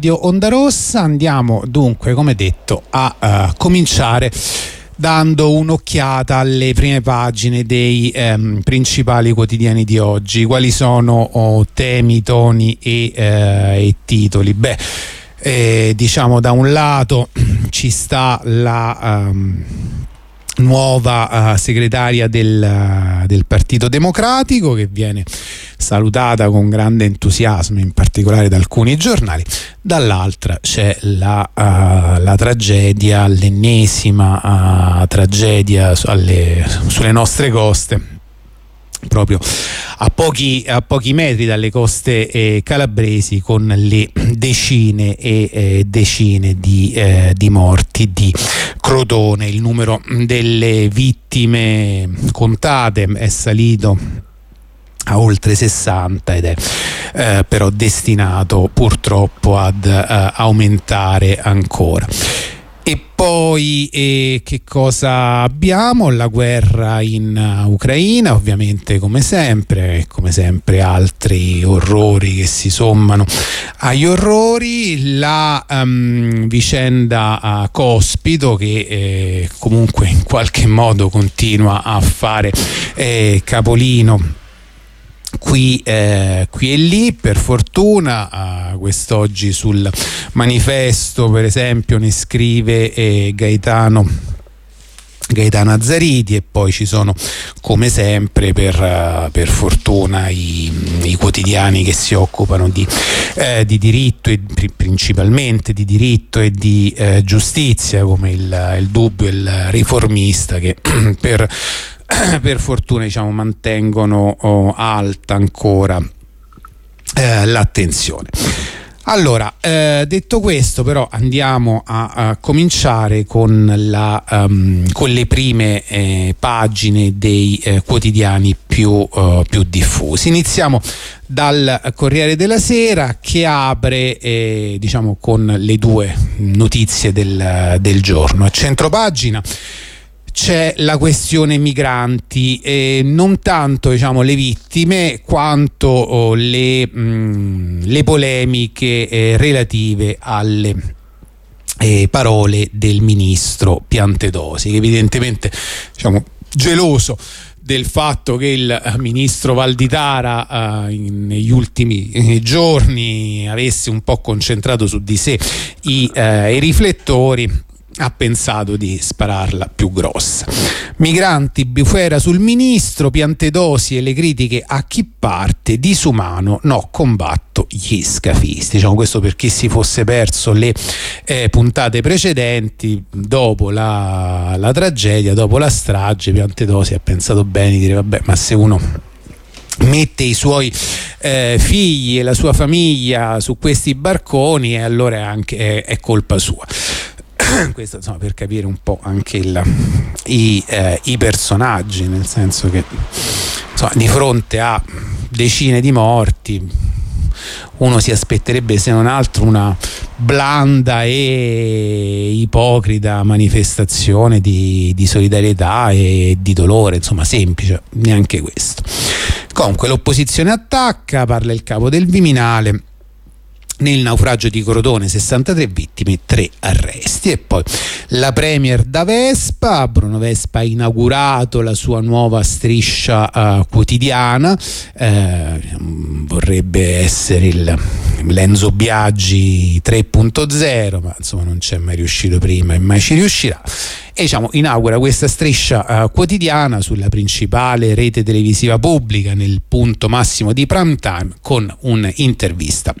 Onda Rossa. Andiamo dunque, come detto, a cominciare dando un'occhiata alle prime pagine dei principali quotidiani di oggi. Quali sono temi, toni e titoli? Diciamo, da un lato ci sta la nuova segretaria del Partito Democratico, che viene salutata con grande entusiasmo, in particolare da alcuni giornali. Dall'altra c'è la tragedia, l'ennesima tragedia sulle nostre coste, proprio a pochi metri dalle coste calabresi, con le decine e decine di morti di Crotone. Il numero delle vittime contate è salito a oltre 60 ed è però destinato purtroppo ad aumentare ancora. E poi che cosa abbiamo? La guerra in Ucraina, ovviamente, come sempre altri orrori che si sommano agli orrori. La vicenda Cospito, che comunque in qualche modo continua a fare capolino qui e lì. Per fortuna quest'oggi sul Manifesto, per esempio, ne scrive Gaetano Azzariti, e poi ci sono, come sempre, per fortuna, i quotidiani che si occupano di diritto, e principalmente di diritto e di giustizia, come il Dubbio e il Riformista, che per fortuna, diciamo, mantengono alta ancora l'attenzione. Allora, detto questo, però, andiamo a cominciare con le prime pagine dei quotidiani più diffusi. Iniziamo dal Corriere della Sera, che apre diciamo con le due notizie del giorno. A centropagina c'è la questione migranti, non tanto, diciamo, le vittime quanto le polemiche relative alle parole del ministro Piantedosi, che evidentemente, diciamo, geloso del fatto che il ministro Valditara negli ultimi giorni avesse un po' concentrato su di sé i riflettori, ha pensato di spararla più grossa. Migranti, bufera sul ministro, Piantedosi e le critiche a chi parte, disumano, no, combatto gli scafisti. Diciamo questo per chi si fosse perso le puntate precedenti. Dopo la tragedia, dopo la strage, Piantedosi ha pensato bene di dire: vabbè, ma se uno mette i suoi figli e la sua famiglia su questi barconi, e allora è colpa sua. Questo, insomma, per capire un po' anche i personaggi, nel senso che, insomma, di fronte a decine di morti uno si aspetterebbe, se non altro, una blanda e ipocrita manifestazione di solidarietà e di dolore, insomma, semplice. Neanche questo. Comunque l'opposizione attacca, parla il capo del Viminale. Nel naufragio di Crotone 63 vittime, 3 arresti. E poi la premier da Vespa. Bruno Vespa ha inaugurato la sua nuova striscia quotidiana, vorrebbe essere l'Enzo Biagi 3.0, ma insomma non c'è mai riuscito prima e mai ci riuscirà. E, diciamo, inaugura questa striscia quotidiana sulla principale rete televisiva pubblica, nel punto massimo di prime time, con un'intervista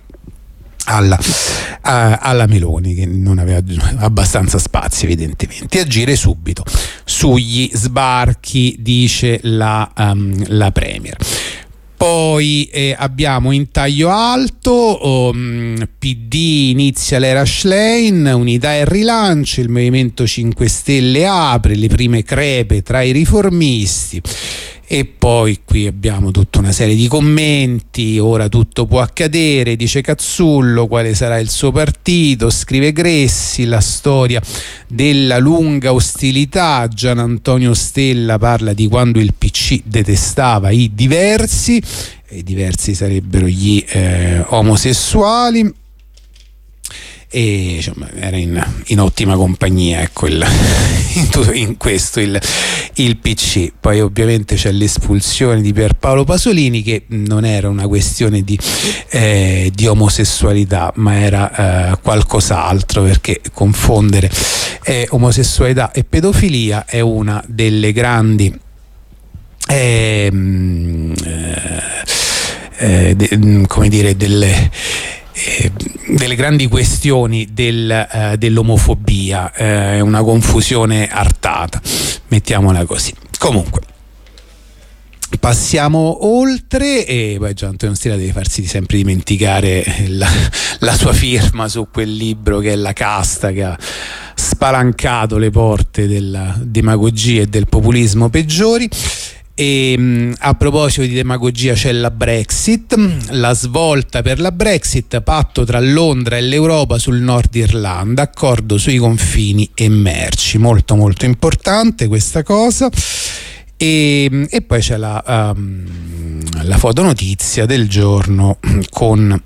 alla Meloni, che non aveva abbastanza spazio, evidentemente. Agire subito sugli sbarchi, dice la premier. Poi abbiamo in taglio alto PD inizia l'era Schlein, unità e rilancio, il Movimento 5 Stelle apre, le prime crepe tra i riformisti. E poi qui abbiamo tutta una serie di commenti. Ora tutto può accadere, dice Cazzullo, quale sarà il suo partito, scrive Gressi, la storia della lunga ostilità. Gian Antonio Stella parla di quando il PC detestava i diversi, e i diversi sarebbero gli omosessuali. e insomma, era in ottima compagnia, ecco, in questo il PC. Poi ovviamente c'è l'espulsione di Pierpaolo Pasolini, che non era una questione di omosessualità, ma era qualcos'altro, perché confondere omosessualità e pedofilia è una delle grandi come dire, delle grandi questioni dell'omofobia. È una confusione artata, mettiamola così. Comunque passiamo oltre, e poi Gian Antonio Stella deve farsi sempre dimenticare la sua firma su quel libro, che è La casta, che ha spalancato le porte della demagogia e del populismo peggiori. E a proposito di demagogia, c'è la Brexit, la svolta per la Brexit: patto tra Londra e l'Europa sul Nord Irlanda, accordo sui confini e merci. Molto molto importante questa cosa. E poi c'è la fotonotizia del giorno, con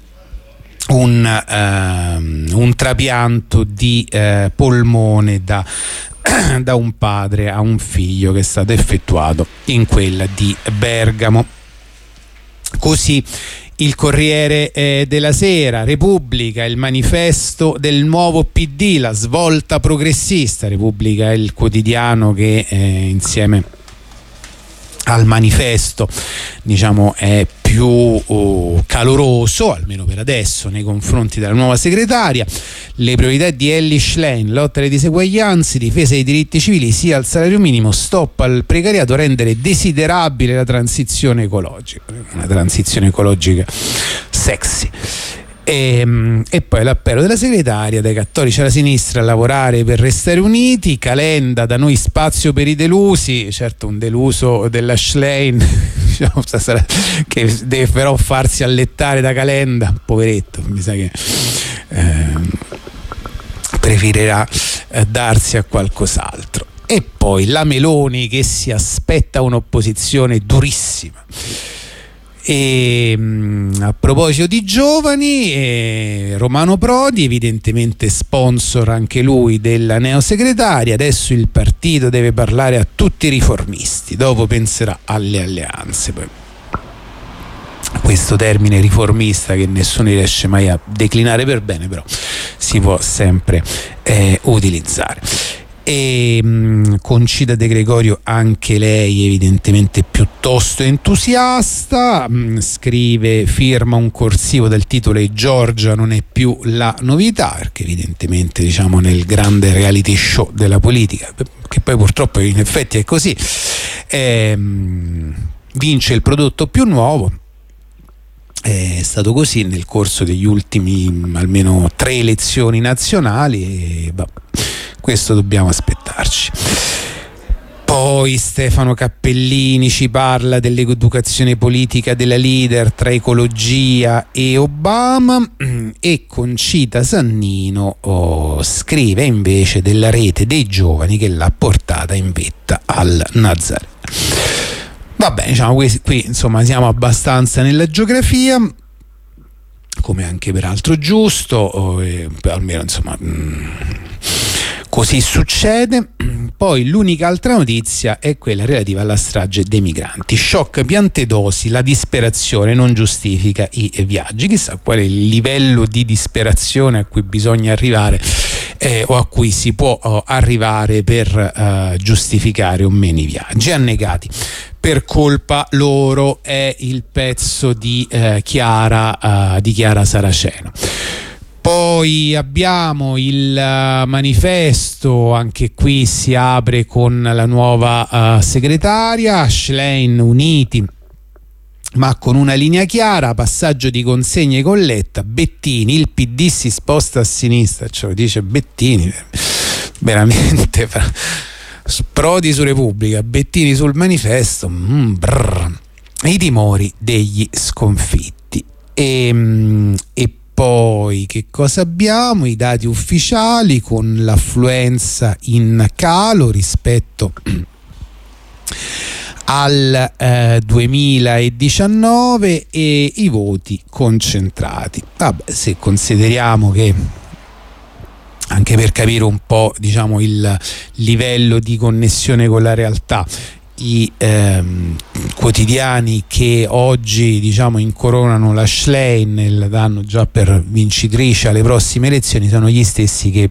un trapianto di polmone da un padre a un figlio, che è stato effettuato in quella di Bergamo. Così il Corriere della Sera, Repubblica, il manifesto del nuovo PD, la svolta progressista. Repubblica è il quotidiano che insieme al manifesto, diciamo, è più caloroso, almeno per adesso, nei confronti della nuova segretaria. Le priorità di Elly Schlein: lotta alle diseguaglianze, difesa dei diritti civili, sia al salario minimo, stop al precariato, rendere desiderabile la transizione ecologica. Una transizione ecologica sexy. E poi l'appello della segretaria: dai cattolici alla sinistra a lavorare per restare uniti. Calenda: da noi spazio per i delusi. Certo, un deluso della Schlein, diciamo, che deve però farsi allettare da Calenda, poveretto, mi sa che preferirà darsi a qualcos'altro. E poi la Meloni, che si aspetta un'opposizione durissima. E a proposito di giovani, Romano Prodi, evidentemente sponsor anche lui della neosegretaria: adesso il partito deve parlare a tutti i riformisti, dopo penserà alle alleanze. Poi questo termine riformista, che nessuno riesce mai a declinare per bene, però si può sempre utilizzare. E Concita De Gregorio, anche lei evidentemente piuttosto entusiasta, scrive, firma un corsivo dal titolo "E Giorgia non è più la novità", perché evidentemente, diciamo, nel grande reality show della politica, che poi purtroppo in effetti è così, vince il prodotto più nuovo. È stato così nel corso degli ultimi almeno 3 elezioni nazionali, e questo dobbiamo aspettarci. Poi Stefano Cappellini ci parla dell'educazione politica della leader tra ecologia e Obama, e Concita Sannino scrive invece della rete dei giovani che l'ha portata in vetta al Nazareno. Va bene, diciamo, qui insomma siamo abbastanza nella geografia, come anche peraltro giusto, almeno insomma così succede. Poi l'unica altra notizia è quella relativa alla strage dei migranti. Shock Piantedosi: la disperazione non giustifica i viaggi. Chissà qual è il livello di disperazione a cui bisogna arrivare, o a cui si può arrivare per giustificare o meno i viaggi. Annegati per colpa loro è il pezzo di Chiara Saraceno. Poi abbiamo il manifesto, anche qui si apre con la nuova segretaria. Schlein, uniti ma con una linea chiara, passaggio di consegne con Letta. Bettini: il PD si sposta a sinistra, ce lo dice Bettini, veramente. Prodi su Repubblica, Bettini sul manifesto. I timori degli sconfitti. E poi che cosa abbiamo? I dati ufficiali, con l'affluenza in calo rispetto al 2019 e i voti concentrati. Vabbè, se consideriamo che anche per capire un po', diciamo, il livello di connessione con la realtà. I quotidiani che oggi, diciamo, incoronano la Schlein e la danno già per vincitrice alle prossime elezioni sono gli stessi che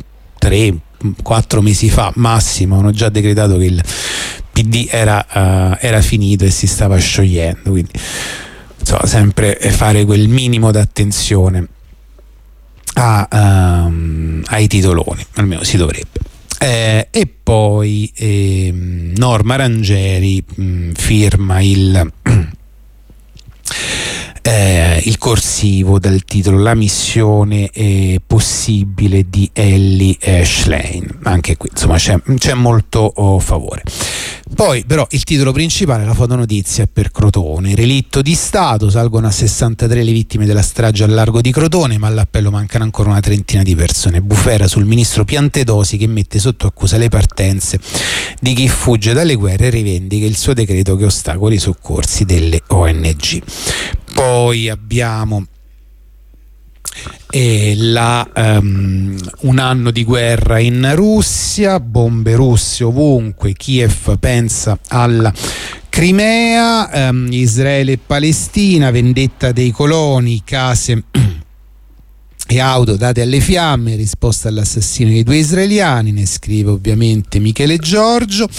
3-4 mesi fa massimo hanno già decretato che il PD era finito e si stava sciogliendo. Quindi insomma, sempre fare quel minimo d'attenzione ai titoloni, almeno si dovrebbe. E poi Norma Rangeri firma il corsivo dal titolo La missione possibile di Elly Schlein. Anche qui insomma c'è molto favore. Poi però il titolo principale, la fotonotizia, è per Crotone. Relitto di Stato, salgono a 63 le vittime della strage al largo di Crotone, ma all'appello mancano ancora una trentina di persone. Bufera sul ministro Piantedosi che mette sotto accusa le partenze di chi fugge dalle guerre e rivendica il suo decreto che ostacola i soccorsi delle ONG. Poi abbiamo un anno di guerra in Russia, bombe russe ovunque, Kiev pensa alla Crimea, Israele e Palestina, vendetta dei coloni, case e auto date alle fiamme, risposta all'assassino dei 2 israeliani, ne scrive ovviamente Michele Giorgio.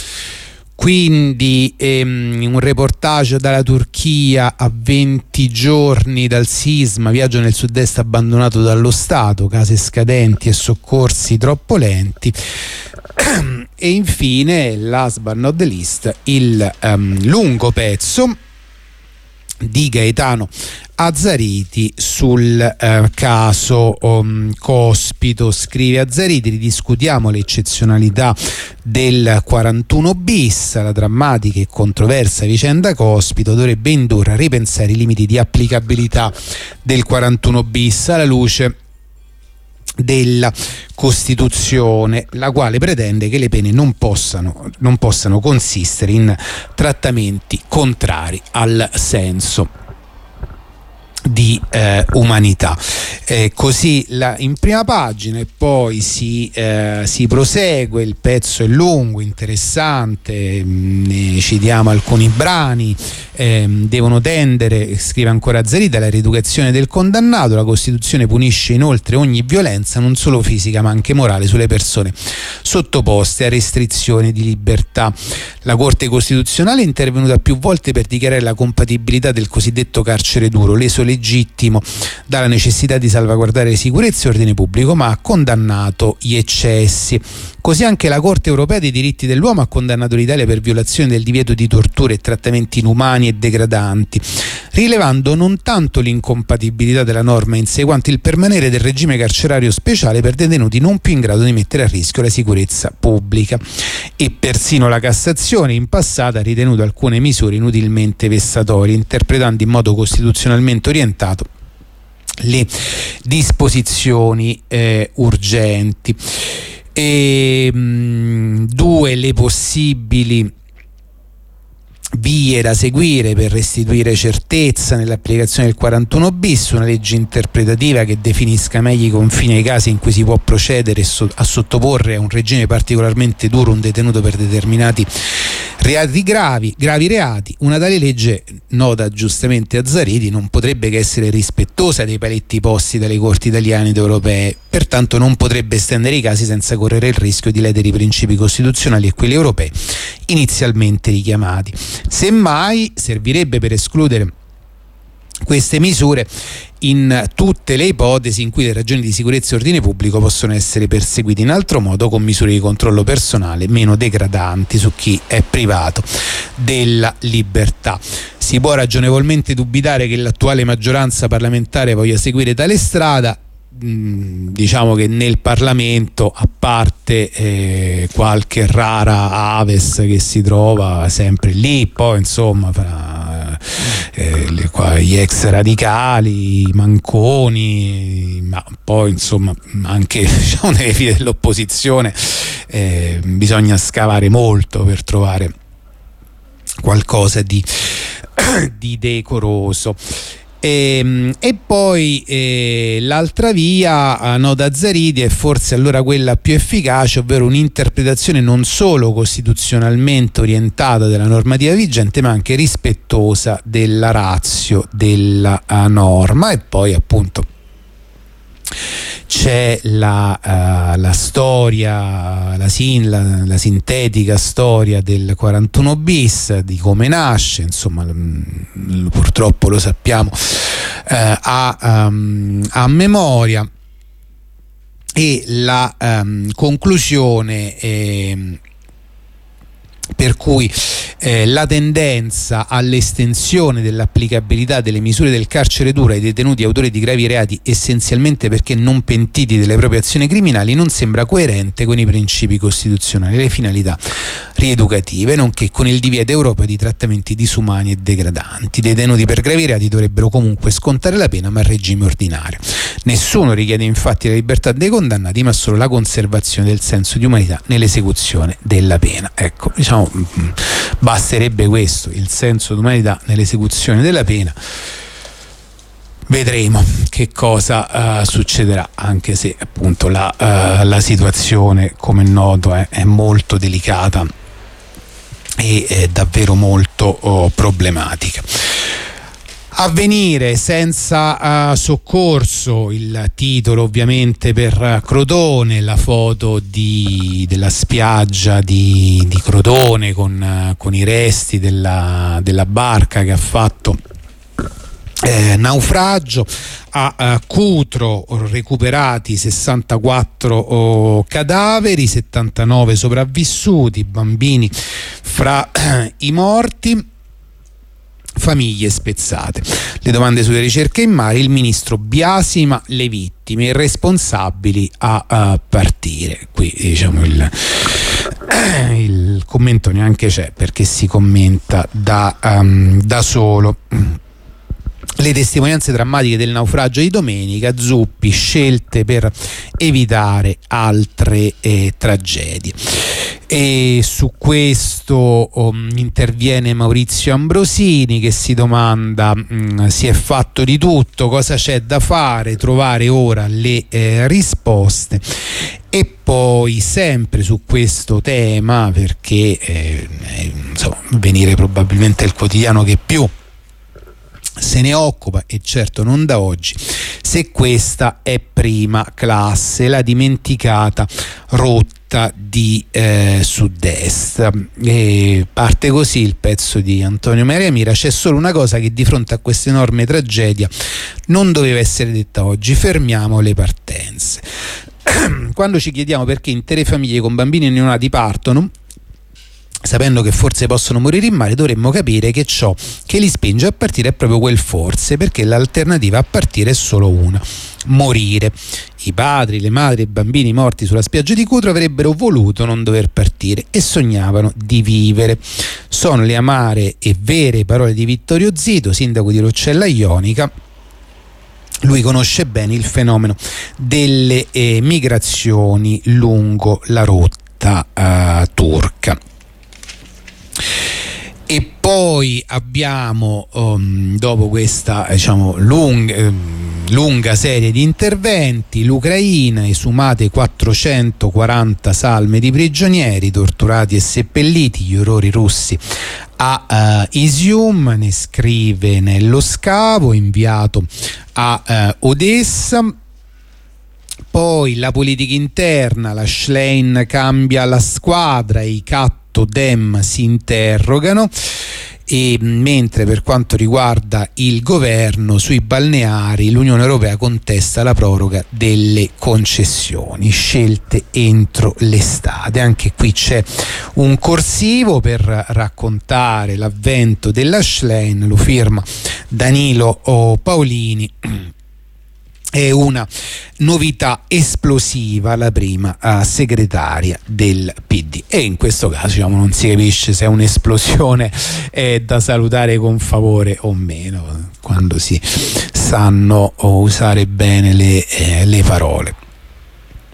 Quindi un reportage dalla Turchia a 20 giorni dal sisma, viaggio nel sud-est abbandonato dallo Stato, case scadenti e soccorsi troppo lenti. E infine, last but not the least, il lungo pezzo di Gaetano Azzariti sul caso Cospito. Scrive Azzariti: ridiscutiamo le eccezionalità del 41 bis, la drammatica e controversa vicenda Cospito dovrebbe indurre a ripensare i limiti di applicabilità del 41 bis alla luce della Costituzione, la quale pretende che le pene non possano consistere in trattamenti contrari al senso di umanità. Così in prima pagina, e poi si prosegue. Il pezzo è lungo, interessante, ne citiamo alcuni brani. Devono tendere, scrive ancora Azzariti, alla rieducazione del condannato. La Costituzione punisce inoltre ogni violenza, non solo fisica ma anche morale, sulle persone sottoposte a restrizioni di libertà. La Corte Costituzionale è intervenuta più volte per dichiarare la compatibilità del cosiddetto carcere duro, leso legittimo dalla necessità di salvaguardare sicurezza e ordine pubblico, ma ha condannato gli eccessi. Così anche la Corte Europea dei diritti dell'uomo ha condannato l'Italia per violazione del divieto di torture e trattamenti inumani e degradanti, rilevando non tanto l'incompatibilità della norma in sé quanto il permanere del regime carcerario speciale per detenuti non più in grado di mettere a rischio la sicurezza pubblica. E persino la Cassazione in passato ha ritenuto alcune misure inutilmente vessatorie, interpretando in modo costituzionalmente orientato le disposizioni urgenti. Due le possibili vie da seguire per restituire certezza nell'applicazione del 41 bis, una legge interpretativa che definisca meglio i confini ai casi in cui si può procedere a sottoporre a un regime particolarmente duro un detenuto per determinati reati gravi reati. Una tale legge, nota giustamente Azzariti, non potrebbe che essere rispettosa dei paletti posti dalle corti italiane ed europee, pertanto non potrebbe estendere i casi senza correre il rischio di ledere i principi costituzionali e quelli europei inizialmente richiamati. Semmai servirebbe per escludere queste misure in tutte le ipotesi in cui le ragioni di sicurezza e ordine pubblico possono essere perseguite in altro modo, con misure di controllo personale meno degradanti su chi è privato della libertà. Si può ragionevolmente dubitare che l'attuale maggioranza parlamentare voglia seguire tale strada. Diciamo che nel Parlamento, a parte qualche rara aves che si trova sempre lì, poi insomma fra gli ex radicali, i manconi, ma poi insomma anche, diciamo, nelle file dell'opposizione bisogna scavare molto per trovare qualcosa di decoroso. E poi l'altra via, Nota Zaridi, è forse allora quella più efficace, ovvero un'interpretazione non solo costituzionalmente orientata della normativa vigente, ma anche rispettosa della ratio della norma. E poi appunto c'è la storia, la sintetica storia del 41 bis, di come nasce, insomma, purtroppo lo sappiamo a memoria, e la conclusione per cui la tendenza all'estensione dell'applicabilità delle misure del carcere duro ai detenuti autori di gravi reati, essenzialmente perché non pentiti delle proprie azioni criminali, non sembra coerente con i principi costituzionali e le finalità rieducative, nonché con il divieto europeo di trattamenti disumani e degradanti. I detenuti per gravi reati dovrebbero comunque scontare la pena, ma a regime ordinario. Nessuno richiede infatti la libertà dei condannati, ma solo la conservazione del senso di umanità nell'esecuzione della pena. Ecco, diciamo, basterebbe questo, il senso di umanità nell'esecuzione della pena. Vedremo che cosa succederà, anche se appunto la situazione, come è noto, è molto delicata e è davvero molto problematica. Avvenire senza soccorso, il titolo ovviamente per Crotone, la foto della spiaggia di Crotone con i resti della barca che ha fatto naufragio. A Cutro recuperati 64 cadaveri, 79 sopravvissuti, bambini fra i morti, famiglie spezzate. Le domande sulle ricerche in mare, il ministro biasima le vittime, i responsabili a partire. Qui diciamo il commento neanche c'è, perché si commenta da solo. Le testimonianze drammatiche del naufragio di domenica, Zuppi, scelte per evitare altre tragedie. E su questo interviene Maurizio Ambrosini, che si domanda: si è fatto di tutto, cosa c'è da fare, trovare ora le risposte. E poi sempre su questo tema, perché insomma, Venire probabilmente è il quotidiano che più se ne occupa, e certo non da oggi: se questa è prima classe, la dimenticata rotta di sud-est. E parte così il pezzo di Antonio Maria Mira: c'è solo una cosa che di fronte a questa enorme tragedia non doveva essere detta oggi: fermiamo le partenze. Quando ci chiediamo perché intere famiglie con bambini neonati partono, sapendo che forse possono morire in mare, dovremmo capire che ciò che li spinge a partire è proprio quel forse, perché l'alternativa a partire è solo una: morire. I padri, le madri e i bambini morti sulla spiaggia di Cutro avrebbero voluto non dover partire e sognavano di vivere. Sono le amare e vere parole di Vittorio Zito, sindaco di Roccella Ionica. Lui conosce bene il fenomeno delle migrazioni lungo la rotta turca. E poi abbiamo, dopo questa lunga serie di interventi, l'Ucraina: esumate 440 salme di prigionieri torturati e seppelliti, gli orrori russi a Isium, ne scrive Nello Scavo, inviato a Odessa. Poi la politica interna: la Schlein cambia la squadra, i Dem si interrogano. E mentre per quanto riguarda il governo, sui balneari l'Unione Europea contesta la proroga delle concessioni, scelte entro l'estate. Anche qui c'è un corsivo per raccontare l'avvento della Schlein, lo firma Danilo Paolini. È una novità esplosiva, la prima segretaria del PD, e in questo caso non si capisce se è un'esplosione da salutare con favore o meno, quando si sanno usare bene le parole.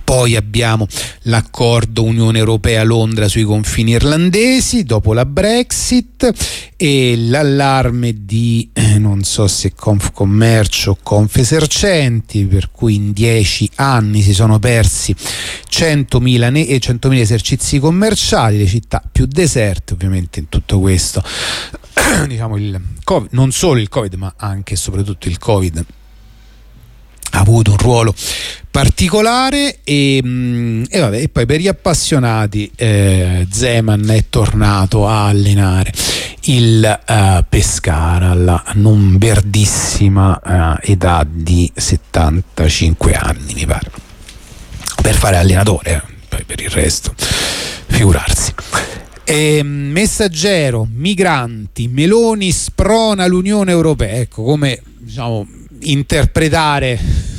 Poi abbiamo l'accordo Unione Europea-Londra sui confini irlandesi dopo la Brexit, e l'allarme di non so se Confcommercio o Confesercenti, per cui in 10 anni si sono persi 100.000 esercizi commerciali, le città più deserte. Ovviamente in tutto questo diciamo il COVID, non solo il Covid ma anche e soprattutto il Covid ha avuto un ruolo particolare, e poi per gli appassionati Zeman è tornato a allenare il Pescara alla non verdissima età di 75 anni, mi pare, per fare allenatore, poi per il resto figurarsi. Messaggero, migranti, Meloni sprona l'Unione Europea. Ecco come, diciamo, interpretare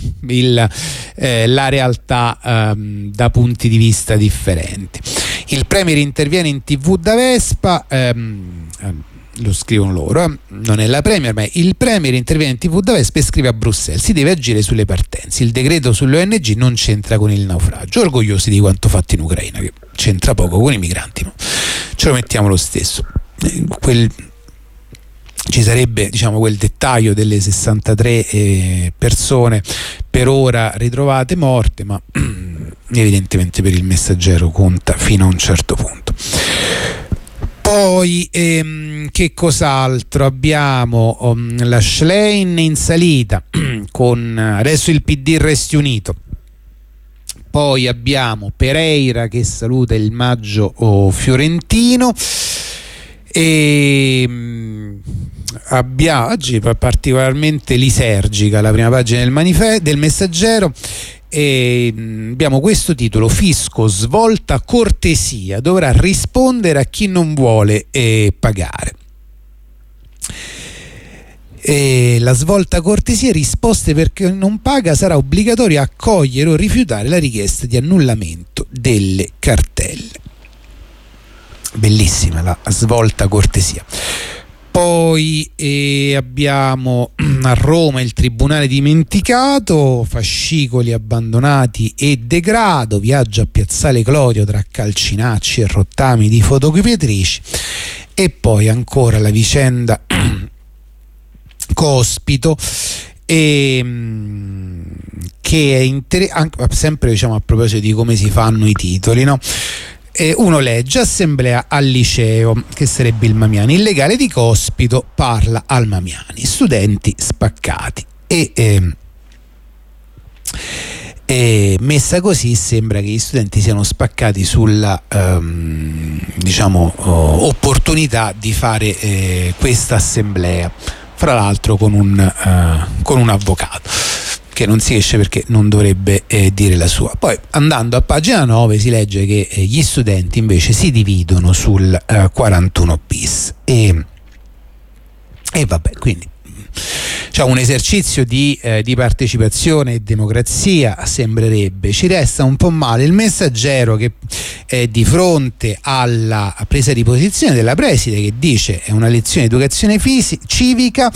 la realtà da punti di vista differenti. Il Premier interviene in TV da Vespa, lo scrivono loro, non è la Premier, ma il Premier interviene in TV da Vespa e scrive a Bruxelles: si deve agire sulle partenze, il decreto sulle ONG non c'entra con il naufragio. Orgogliosi di quanto fatto in Ucraina, che c'entra poco con i migranti, ma ce lo mettiamo lo stesso. Ci sarebbe, diciamo, quel dettaglio delle 63 persone per ora ritrovate morte, ma evidentemente per il Messaggero conta fino a un certo punto. Poi che cos'altro abbiamo? La Schlein in salita con adesso il PD Resti Unito. Poi abbiamo Pereira che saluta il Maggio fiorentino, e abbiamo oggi particolarmente lisergica la prima pagina del Messaggero, e abbiamo questo titolo: Fisco svolta cortesia, dovrà rispondere a chi non vuole pagare. E la svolta cortesia, risposte perché non paga, sarà obbligatorio accogliere o rifiutare la richiesta di annullamento delle cartelle. Bellissima la svolta cortesia. Poi abbiamo a Roma il tribunale dimenticato, fascicoli abbandonati e degrado, viaggio a Piazzale Clodio tra calcinacci e rottami di fotocopiatrici, e poi ancora la vicenda Cospito, che è sempre, diciamo, a proposito di come si fanno i titoli, no? Uno legge: assemblea al liceo, che sarebbe il Mamiani, il legale di Cospito parla al Mamiani, studenti spaccati, e messa così sembra che gli studenti siano spaccati sulla opportunità di fare questa assemblea, fra l'altro con un avvocato che non si esce perché non dovrebbe dire la sua. Poi andando a pagina 9 si legge che gli studenti invece si dividono sul 41 bis, e vabbè, quindi un esercizio di partecipazione e democrazia sembrerebbe. Ci resta un po' male il Messaggero, che è di fronte alla presa di posizione della preside, che dice è una lezione di educazione civica.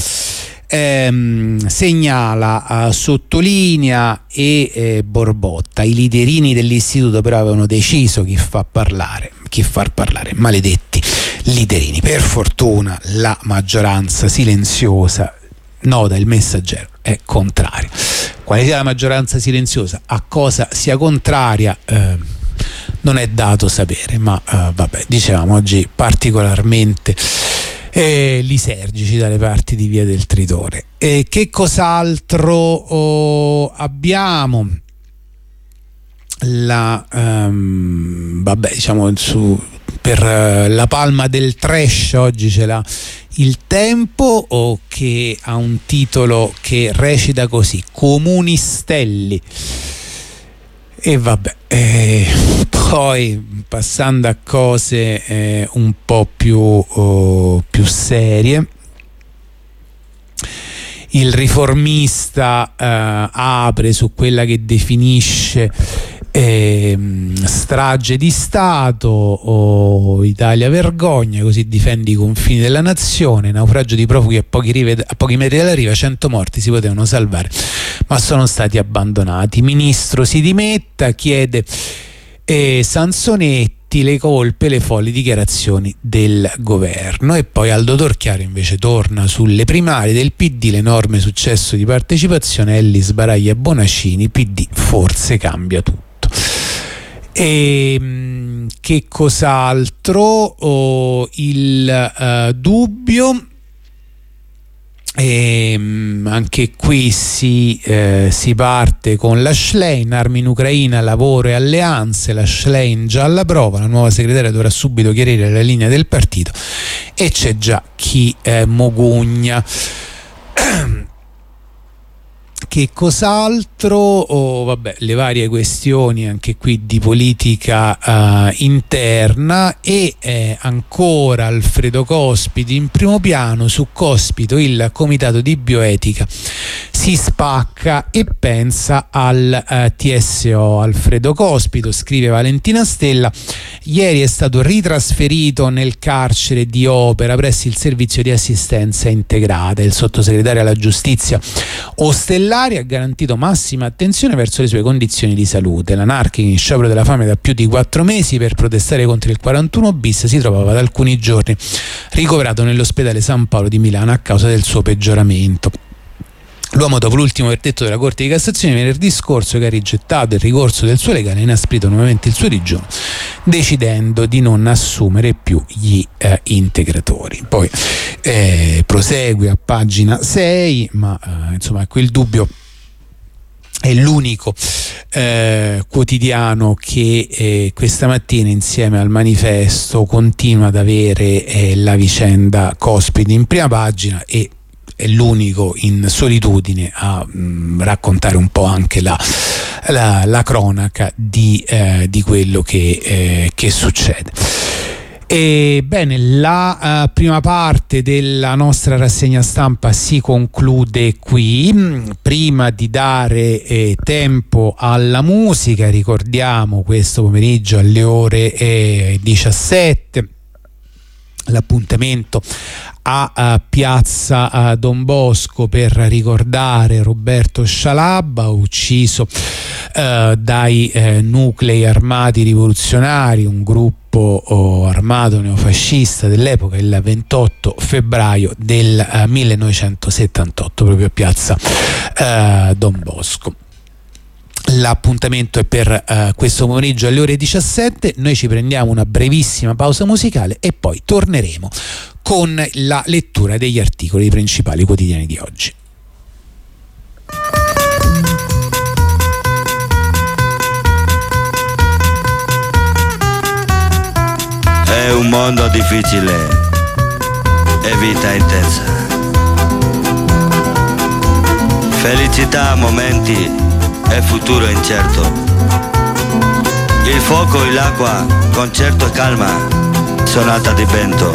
Segnala, sottolinea e borbotta: i liderini dell'istituto però avevano deciso chi far parlare, maledetti liderini. Per fortuna la maggioranza silenziosa, nota il Messaggero, è contraria. Quale sia la maggioranza silenziosa, a cosa sia contraria, non è dato sapere, ma vabbè, dicevamo oggi particolarmente lisergici dalle parti di Via del Tritore. Che cos'altro abbiamo? Per la palma del trash oggi ce l'ha Il Tempo, che ha un titolo che recita così: Comunistelli. E vabbè, poi passando a cose un po' più serie, il Riformista apre su quella che definisce strage di Stato, Italia vergogna, così difende i confini della nazione, naufragio di profughi a pochi metri dalla riva, 100 morti si potevano salvare ma sono stati abbandonati. Ministro si dimetta, chiede Sansonetti le colpe, le folli dichiarazioni del governo. E poi Aldo Torchiaro invece torna sulle primarie del PD, l'enorme successo di partecipazione, Ellis, Baraglia e Bonaccini, PD forse cambia tutto. E che cos'altro? Il dubbio, anche qui si parte con la Schlein, armi in Ucraina, lavoro e alleanze, la Schlein già alla prova, la nuova segretaria dovrà subito chiarire la linea del partito e c'è già chi mogugna. Che cos'altro? Vabbè, le varie questioni anche qui di politica interna e ancora Alfredo Cospito in primo piano. Su Cospito il comitato di bioetica si spacca e pensa al TSO. Alfredo Cospito, scrive Valentina Stella, ieri è stato ritrasferito nel carcere di Opera presso il servizio di assistenza integrata. Il sottosegretario alla giustizia Ostellari ha garantito massima attenzione verso le sue condizioni di salute. L'anarchico in sciopero della fame da più di 4 mesi per protestare contro il 41 bis si trovava da alcuni giorni ricoverato nell'ospedale San Paolo di Milano a causa del suo peggioramento. L'uomo, dopo l'ultimo verdetto della Corte di Cassazione venerdì scorso, che ha rigettato il ricorso del suo legale, ha inasprito nuovamente il suo digiuno, decidendo di non assumere più gli integratori. Poi prosegue a pagina 6, ma insomma quel dubbio è l'unico quotidiano che questa mattina insieme al Manifesto continua ad avere la vicenda Cospito in prima pagina e è l'unico in solitudine a raccontare un po' anche la cronaca di quello che succede. Bene, la prima parte della nostra rassegna stampa si conclude qui. Prima di dare tempo alla musica, ricordiamo questo pomeriggio alle ore 17 l'appuntamento a Piazza Don Bosco per ricordare Roberto Scialabba, ucciso dai nuclei armati rivoluzionari, un gruppo armato neofascista dell'epoca, il 28 febbraio del 1978, proprio a Piazza Don Bosco. L'appuntamento è per questo pomeriggio alle ore 17. Noi ci prendiamo una brevissima pausa musicale e poi torneremo con la lettura degli articoli principali quotidiani di oggi. È un mondo difficile e vita intensa, felicità a momenti e futuro incerto. Il fuoco e l'acqua, concerto e calma, sonata di vento.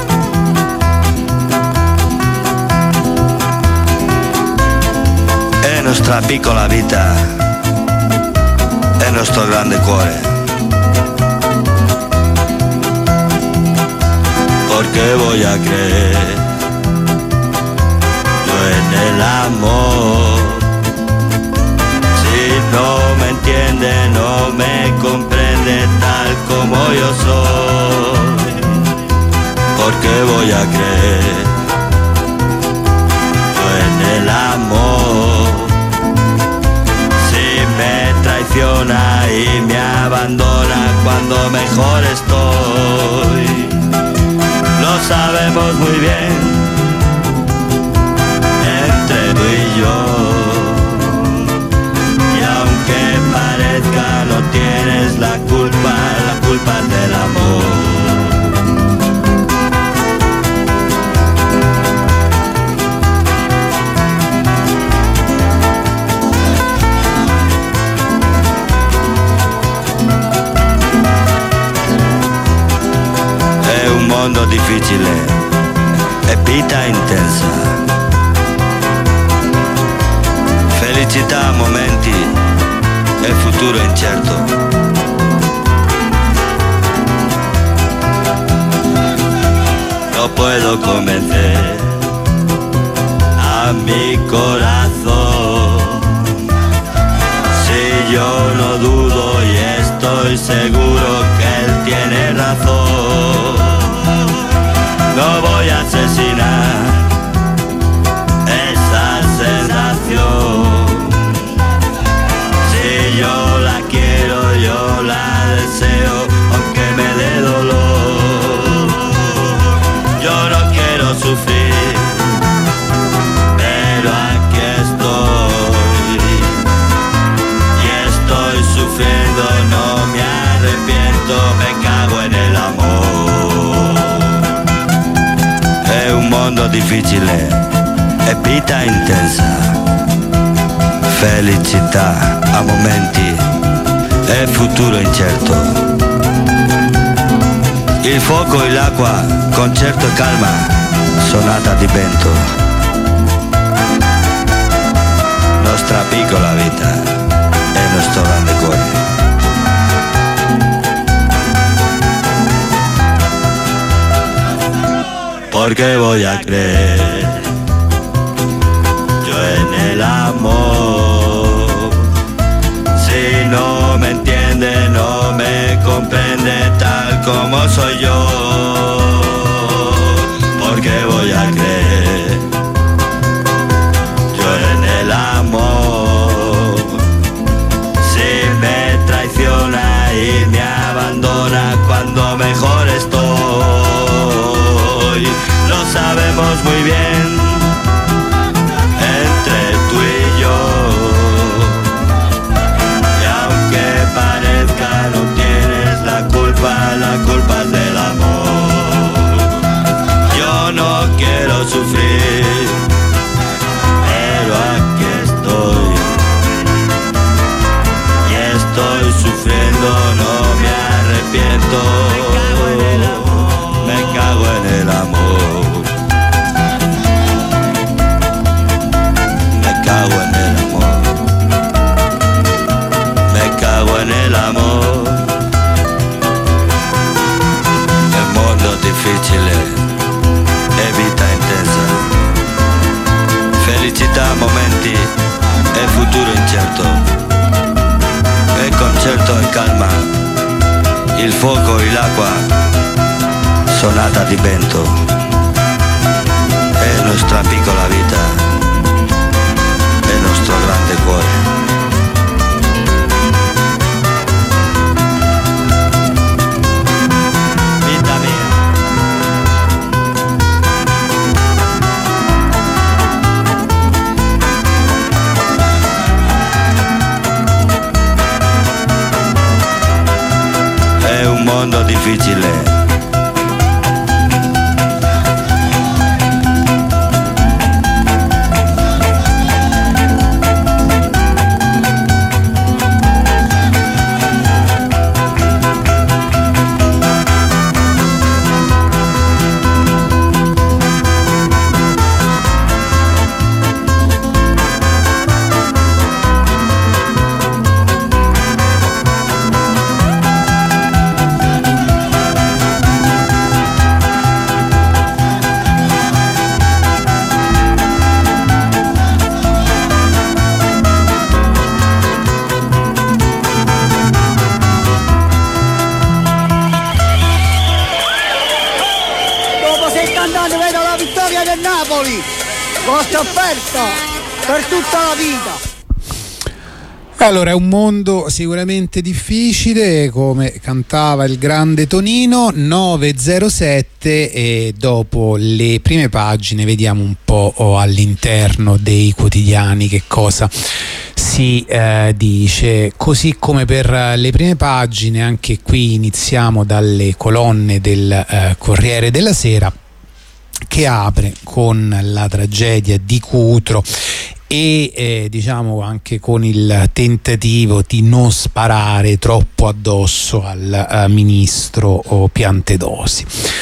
È nostra piccola vita, è nostro grande cuore. Porque voy a creer yo en el amor. No me entiende, no me comprende tal como yo soy. Porque voy a creer yo en el amor. Si me traiciona y me abandona cuando mejor estoy, lo sabemos muy bien entre tú y yo. No tienes la culpa del amor. È un mondo difficile e vita intensa, felicità a momenti e futuro futuro incierto. No puedo convencer a mi corazón. Si yo no dudo y estoy seguro que él tiene razón, no voy a asesinar esa sensación. Si yo la quiero, yo la deseo, aunque me dé dolor. Yo no quiero sufrir, pero aquí estoy. Y estoy sufriendo, no me arrepiento, me cago en el amor. È un mondo difficile e vita intensa, felicità a momenti e futuro incerto. Il fuoco e l'acqua, concerto e calma, sonata di vento. Nostra piccola vita e nostro grande cuore. Porque voy a creer yo en el amor. Si no me entiende, no me comprende tal como soy yo. Porque voy a creer yo en el amor. Si me traiciona y me abandona cuando mejor estoy. Lo sabemos muy bien entre tú y yo. Y aunque parezca no tienes la culpa es del amor. Yo no quiero sufrir, pero aquí estoy. Y estoy sufriendo, no me arrepiento. Me cago en el amor. Me cago en el amor. Me cago en el amor. El mondo difficile e vita intensa. Felicità a momenti e futuro incerto. E concerto e calma. Il fuoco e l'acqua, sonata di vento. È nostra piccola vita, è nostro grande cuore. Vita mia. È un mondo difficile. Vostra offerta per tutta la vita. Allora, è un mondo sicuramente difficile, come cantava il grande Tonino. 9:07 e dopo le prime pagine vediamo un po' all'interno dei quotidiani che cosa si dice. Così come per le prime pagine, anche qui iniziamo dalle colonne del Corriere della Sera, che apre con la tragedia di Cutro e diciamo anche con il tentativo di non sparare troppo addosso al ministro Piantedosi.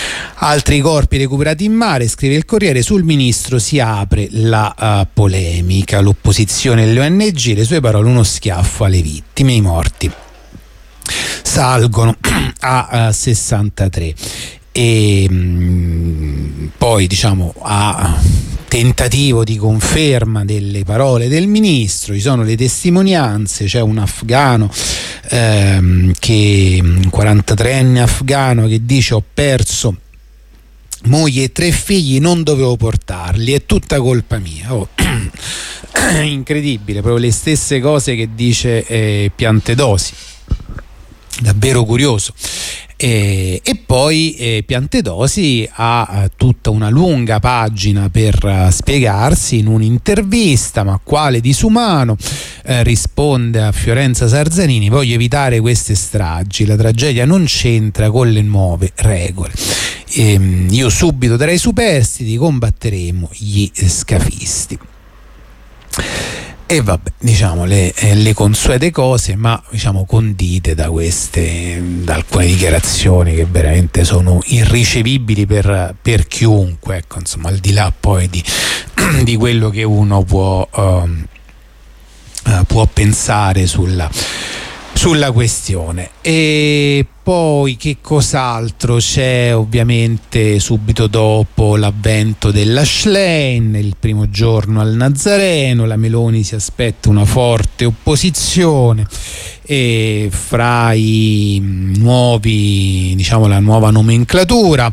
Altri corpi recuperati in mare, scrive il Corriere. Sul ministro si apre la polemica, l'opposizione e le ONG, le sue parole: uno schiaffo alle vittime, i morti salgono a 63. E poi, diciamo, a tentativo di conferma delle parole del ministro ci sono le testimonianze. C'è un afgano un 43enne afgano che dice: ho perso moglie e 3 figli, non dovevo portarli, è tutta colpa mia. Incredibile, proprio le stesse cose che dice Piantedosi, davvero curioso. E poi Piantedosi ha tutta una lunga pagina per spiegarsi in un'intervista. Ma quale disumano, risponde a Fiorenza Sarzanini: voglio evitare queste stragi, la tragedia non c'entra con le nuove regole, io subito tra i superstiti, combatteremo gli scafisti. E vabbè, diciamo le consuete cose, ma diciamo condite da alcune dichiarazioni che veramente sono irricevibili per chiunque, ecco, insomma, al di là poi di quello che uno può pensare sulla questione. E poi che cos'altro c'è? Ovviamente subito dopo l'avvento della Schlein, il primo giorno al Nazareno, la Meloni si aspetta una forte opposizione, e fra i nuovi, diciamo, la nuova nomenclatura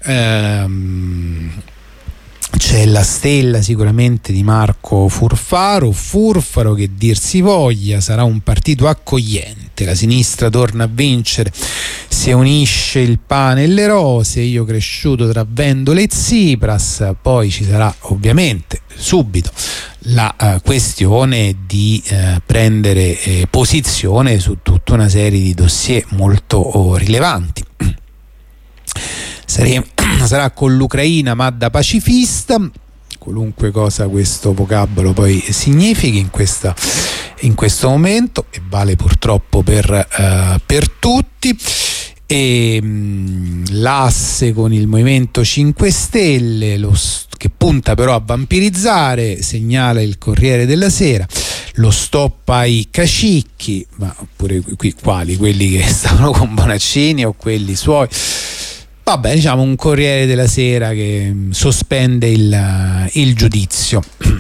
c'è la stella sicuramente di Marco Furfaro, che dir si voglia, sarà un partito accogliente, la sinistra torna a vincere se unisce il pane e le rose, io cresciuto tra Vendola e Tsipras. Poi ci sarà ovviamente subito la questione di prendere posizione su tutta una serie di dossier molto rilevanti. Sarà con l'Ucraina ma da pacifista, qualunque cosa questo vocabolo poi significhi in questo momento, e vale purtroppo per tutti. E l'asse con il Movimento 5 Stelle, che punta però a vampirizzare, segnala il Corriere della Sera. Lo stop ai cacicchi, ma pure quali? Quelli che stavano con Bonaccini o quelli suoi? Vabbè, diciamo un Corriere della Sera che sospende il giudizio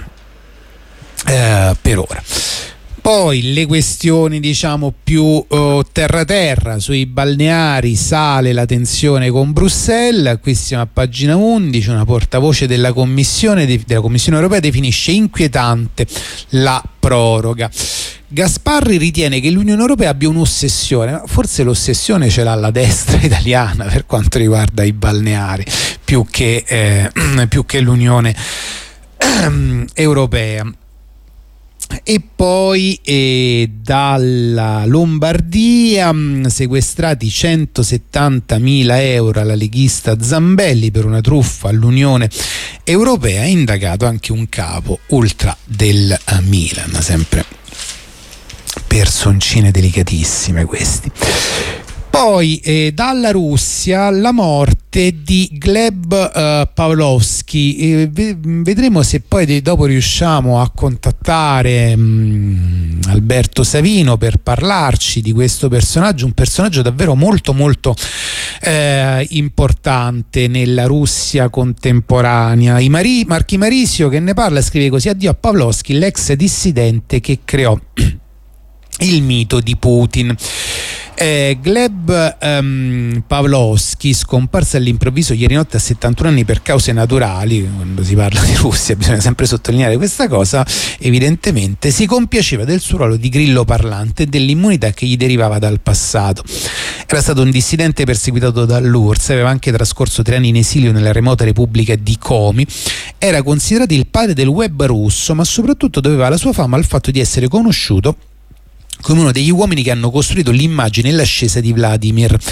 per ora. Poi le questioni, diciamo, più terra sui balneari, sale la tensione con Bruxelles. Qui siamo a pagina 11, una portavoce della Commissione Europea definisce inquietante la proroga. Gasparri ritiene che l'Unione Europea abbia un'ossessione, ma forse l'ossessione ce l'ha la destra italiana per quanto riguarda i balneari, più che l'Unione Europea. E poi dalla Lombardia, sequestrati 170.000 euro alla leghista Zambelli per una truffa all'Unione Europea, indagato anche un capo ultra del Milan, sempre personcine delicatissime questi. Poi dalla Russia la morte di Gleb Pavlovsky, vedremo se poi dopo riusciamo a contattare Alberto Savino per parlarci di questo personaggio, un personaggio davvero molto molto importante nella Russia contemporanea. Marchi Marisio, che ne parla, scrive così: addio a Pavlovsky, l'ex dissidente che creò il mito di Putin. Gleb Pavlovsky, scomparso all'improvviso ieri notte a 71 anni per cause naturali. Quando si parla di Russia bisogna sempre sottolineare questa cosa. Evidentemente si compiaceva del suo ruolo di grillo parlante e dell'immunità che gli derivava dal passato. Era stato un dissidente perseguitato dall'URSS, aveva anche trascorso 3 anni in esilio nella remota repubblica di Komi, era considerato il padre del web russo, ma soprattutto doveva la sua fama al fatto di essere conosciuto come uno degli uomini che hanno costruito l'immagine e l'ascesa di Vladimir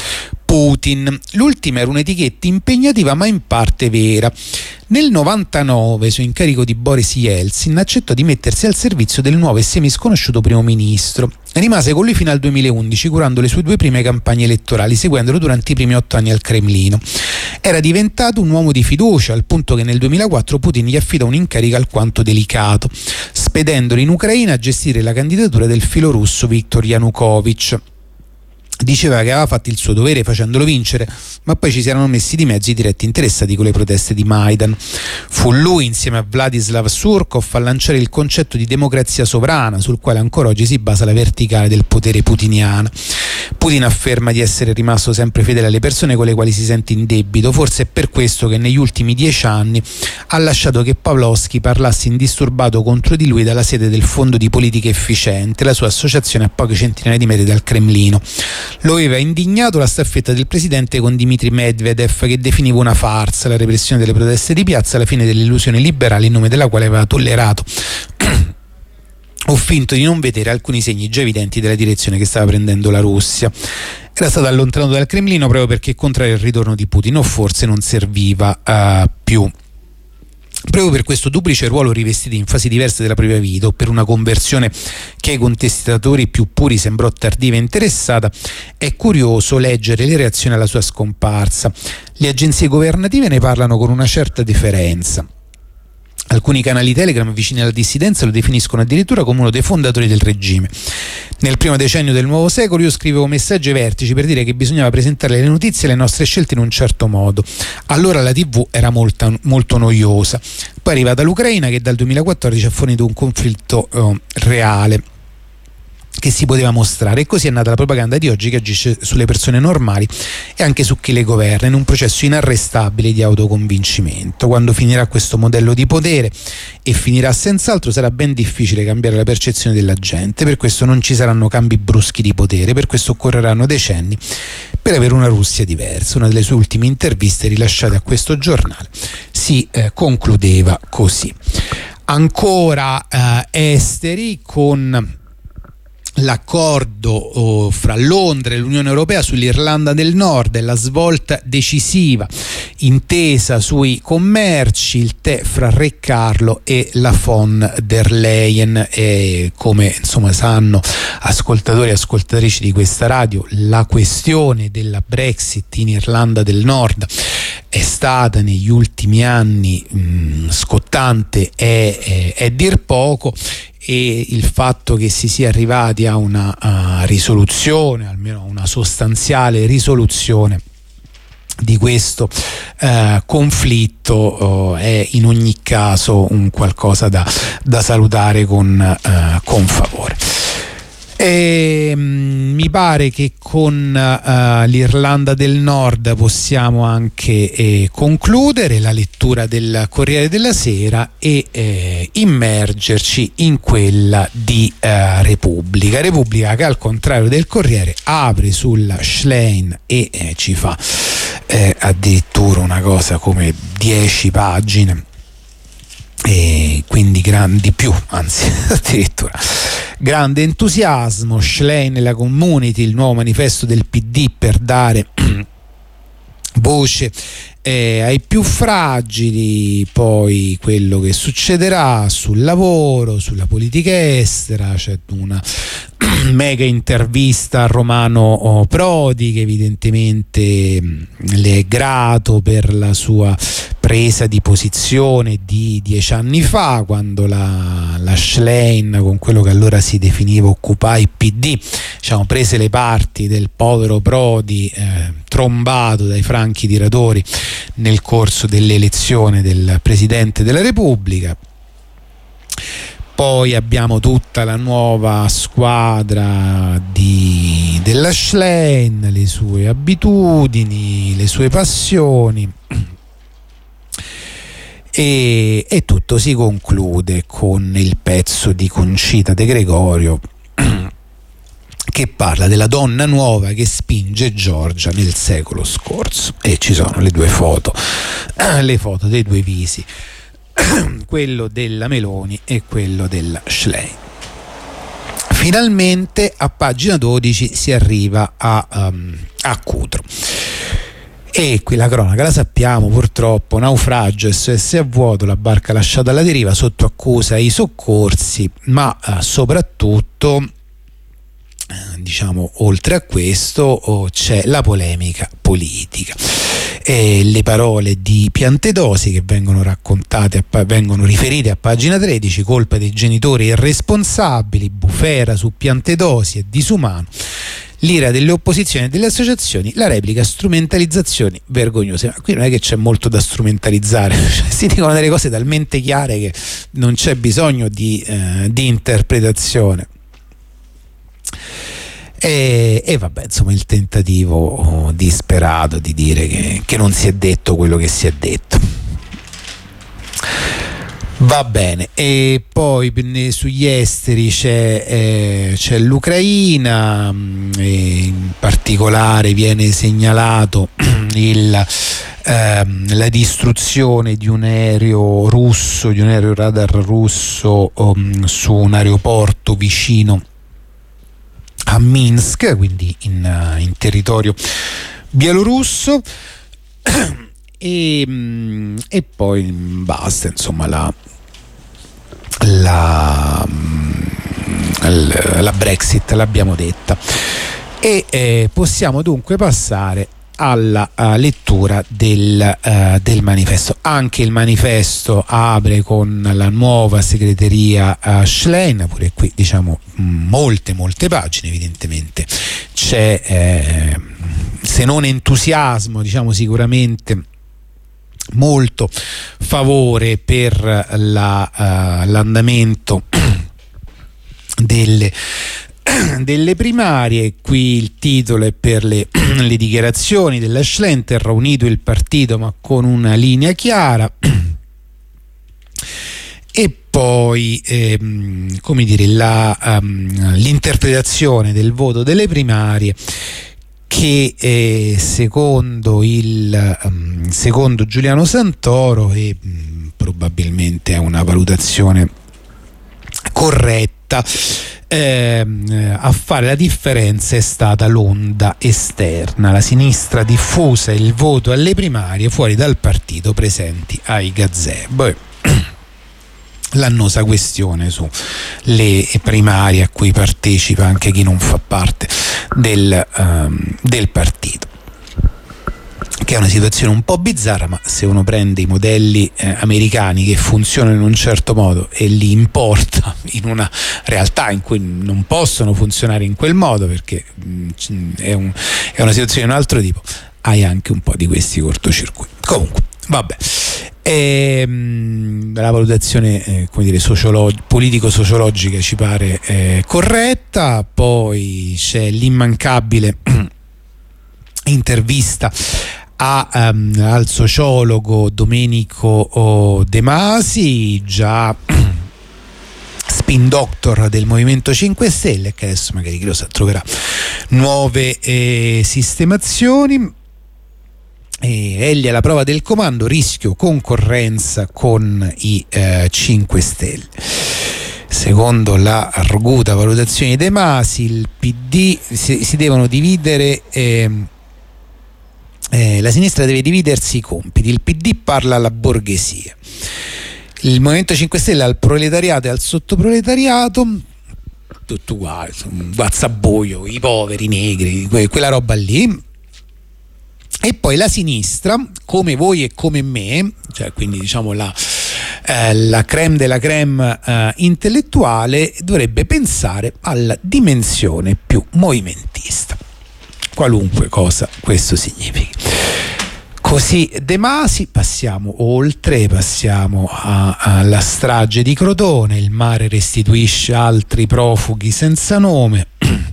Putin. L'ultima era un'etichetta impegnativa ma in parte vera. Nel 99, su incarico di Boris Yeltsin, accettò di mettersi al servizio del nuovo e semisconosciuto primo ministro. Rimase con lui fino al 2011, curando le sue 2 prime campagne elettorali, seguendolo durante i primi 8 anni al Cremlino. Era diventato un uomo di fiducia, al punto che nel 2004 Putin gli affidò un incarico alquanto delicato, spedendolo in Ucraina a gestire la candidatura del filorusso Viktor Yanukovych. Diceva che aveva fatto il suo dovere facendolo vincere, ma poi ci si erano messi di mezzo i diretti interessati con le proteste di Maidan. Fu lui, insieme a Vladislav Surkov, a lanciare il concetto di democrazia sovrana, sul quale ancora oggi si basa la verticale del potere putiniana. Putin afferma di essere rimasto sempre fedele alle persone con le quali si sente in debito, forse è per questo che negli ultimi 10 anni ha lasciato che Pavlovsky parlasse indisturbato contro di lui dalla sede del Fondo di Politica Efficiente, la sua associazione a poche centinaia di metri dal Cremlino. Lo aveva indignato la staffetta del presidente con Dmitry Medvedev, che definiva una farsa la repressione delle proteste di piazza, alla fine dell'illusione liberale in nome della quale aveva tollerato o finto di non vedere alcuni segni già evidenti della direzione che stava prendendo la Russia. Era stato allontanato dal Cremlino proprio perché contrario al ritorno di Putin, o forse non serviva più. Proprio per questo duplice ruolo rivestito in fasi diverse della propria vita, o per una conversione che ai contestatori più puri sembrò tardiva e interessata, è curioso leggere le reazioni alla sua scomparsa. Le agenzie governative ne parlano con una certa deferenza. Alcuni canali Telegram vicini alla dissidenza lo definiscono addirittura come uno dei fondatori del regime. Nel primo decennio del nuovo secolo io scrivevo messaggi ai vertici per dire che bisognava presentare le notizie e le nostre scelte in un certo modo. Allora la TV era molto noiosa. Poi è arrivata l'Ucraina, che dal 2014 ha fornito un conflitto reale che si poteva mostrare, e così è nata la propaganda di oggi, che agisce sulle persone normali e anche su chi le governa, in un processo inarrestabile di autoconvincimento. Quando finirà questo modello di potere, e finirà senz'altro, sarà ben difficile cambiare la percezione della gente. Per questo non ci saranno cambi bruschi di potere, per questo occorreranno decenni per avere una Russia diversa. Una delle sue ultime interviste rilasciate a questo giornale si concludeva così. Ancora esteri, con l'accordo fra Londra e l'Unione Europea sull'Irlanda del Nord e la svolta decisiva intesa sui commerci, il tè fra Re Carlo e la von der Leyen. E come insomma sanno ascoltatori e ascoltatrici di questa radio, la questione della Brexit in Irlanda del Nord è stata negli ultimi anni scottante è dir poco, e il fatto che si sia arrivati a una risoluzione, almeno una sostanziale risoluzione di questo conflitto, è in ogni caso un qualcosa da salutare con favore. E mi pare che con l'Irlanda del Nord possiamo anche concludere la lettura del Corriere della Sera e immergerci in quella di Repubblica che, al contrario del Corriere, apre sulla Schlein e ci fa addirittura una cosa come 10 pagine, e quindi di più, anzi addirittura grande entusiasmo. Schlein e la community, il nuovo manifesto del PD per dare voce ai più fragili. Poi quello che succederà sul lavoro, sulla politica estera, c'è una mega intervista a Romano Prodi, che evidentemente le è grato per la sua presa di posizione di 10 anni fa, quando la Schlein, con quello che allora si definiva Occupy PD, diciamo, prese le parti del povero Prodi, trombato dai franchi tiratori nel corso dell'elezione del Presidente della Repubblica. Poi abbiamo tutta la nuova squadra della Schlein, le sue abitudini, le sue passioni, e tutto si conclude con il pezzo di Concita De Gregorio che parla della donna nuova che spinge Giorgia nel secolo scorso, e ci sono le foto dei due visi, quello della Meloni e quello della Schlein. finalmente a pagina 12 si arriva a Cutro. E qui la cronaca la sappiamo, purtroppo naufragio, SOS a vuoto, la barca lasciata alla deriva, sotto accusa i soccorsi, ma soprattutto diciamo oltre a questo c'è la polemica politica. Le parole di Piantedosi che vengono raccontate, vengono riferite a pagina 13, colpa dei genitori irresponsabili, bufera su Piantedosi è disumano, l'ira delle opposizioni e delle associazioni, la replica strumentalizzazioni vergognose. Ma qui non è che c'è molto da strumentalizzare, si dicono delle cose talmente chiare che non c'è bisogno di interpretazione. E vabbè, insomma, il tentativo disperato di dire che non si è detto quello che si è detto. Va bene, e poi sugli esteri c'è l'Ucraina, in particolare viene segnalato la distruzione di un aereo russo, di un aereo radar russo su un aeroporto vicino a Minsk, quindi in territorio bielorusso. E poi basta, insomma, la Brexit l'abbiamo detta, e possiamo dunque passare alla lettura del manifesto. Anche il manifesto apre con la nuova segreteria Schlein, pure qui diciamo molte pagine. Evidentemente c'è se non entusiasmo, diciamo sicuramente molto favore per l'andamento delle primarie. Qui il titolo è per le dichiarazioni della Schlein: terrà unito il partito ma con una linea chiara. E poi come dire, l'interpretazione del voto delle primarie, che secondo Giuliano Santoro, e probabilmente è una valutazione corretta, a fare la differenza è stata l'onda esterna, la sinistra diffusa il voto alle primarie fuori dal partito presenti ai gazebo. L'annosa questione su le primarie a cui partecipa anche chi non fa parte del partito, che è una situazione un po' bizzarra, ma se uno prende i modelli americani che funzionano in un certo modo e li importa in una realtà in cui non possono funzionare in quel modo, perché è una situazione di un altro tipo, hai anche un po' di questi cortocircuiti. Comunque, vabbè. La valutazione come dire politico-sociologica ci pare corretta. Poi c'è l'immancabile intervista al sociologo Domenico De Masi, già spin doctor del Movimento 5 Stelle, che adesso magari chi lo sa troverà nuove sistemazioni. Egli è la prova del comando, rischio concorrenza con i 5 Stelle. Secondo la arguta valutazione di De Masi, il PD si devono dividere, la sinistra deve dividersi i compiti. Il PD parla alla borghesia, il Movimento 5 Stelle al proletariato e al sottoproletariato, tutto uguale, guazzabuio, i poveri, i negri, quella roba lì. E poi la sinistra, come voi e come me, cioè quindi diciamo la crème della crème intellettuale, dovrebbe pensare alla dimensione più movimentista, qualunque cosa questo significhi. Così De Masi. Passiamo oltre, passiamo alla strage di Crotone. Il mare restituisce altri profughi senza nome.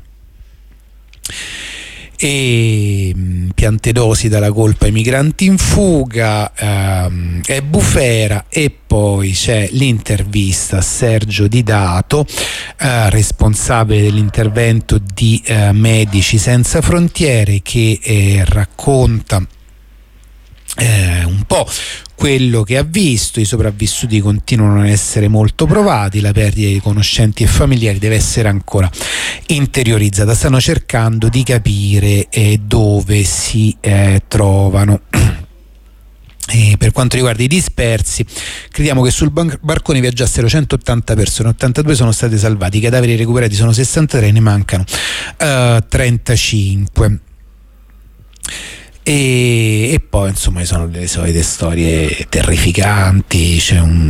E Piantedosi dà la colpa ai migranti in fuga, è bufera. E poi c'è l'intervista a Sergio Di Dato, responsabile dell'intervento di Medici Senza Frontiere, che racconta un po' quello che ha visto. I sopravvissuti continuano a essere molto provati, la perdita di conoscenti e familiari deve essere ancora interiorizzata. Stanno cercando di capire dove si trovano. Per quanto riguarda i dispersi, crediamo che sul barcone viaggiassero 180 persone, 82 sono state salvati, i cadaveri recuperati sono 63, ne mancano 35. E poi insomma ci sono delle solite storie terrificanti.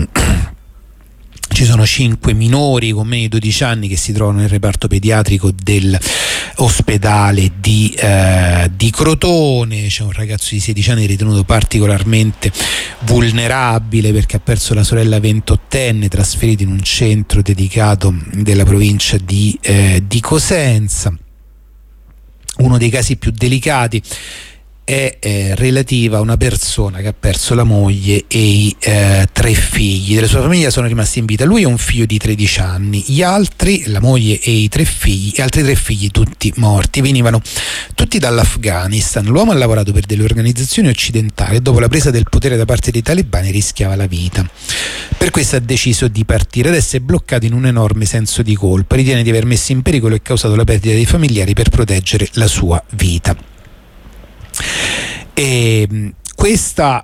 Ci sono 5 minori con meno di 12 anni che si trovano nel reparto pediatrico dell'ospedale di Crotone. C'è un ragazzo di 16 anni ritenuto particolarmente vulnerabile perché ha perso la sorella 28enne, trasferito in un centro dedicato della provincia di Cosenza. Uno dei casi più delicati è relativa a una persona che ha perso la moglie e i 3 figli. Della sua famiglia sono rimasti in vita lui e un figlio di 13 anni, gli altri, la moglie e i 3 figli, e altri 3 figli tutti morti. Venivano tutti dall'Afghanistan. L'uomo ha lavorato per delle organizzazioni occidentali e dopo la presa del potere da parte dei talebani rischiava la vita. Per questo ha deciso di partire. Adesso è bloccato in un enorme senso di colpa, ritiene di aver messo in pericolo e causato la perdita dei familiari per proteggere la sua vita. E questa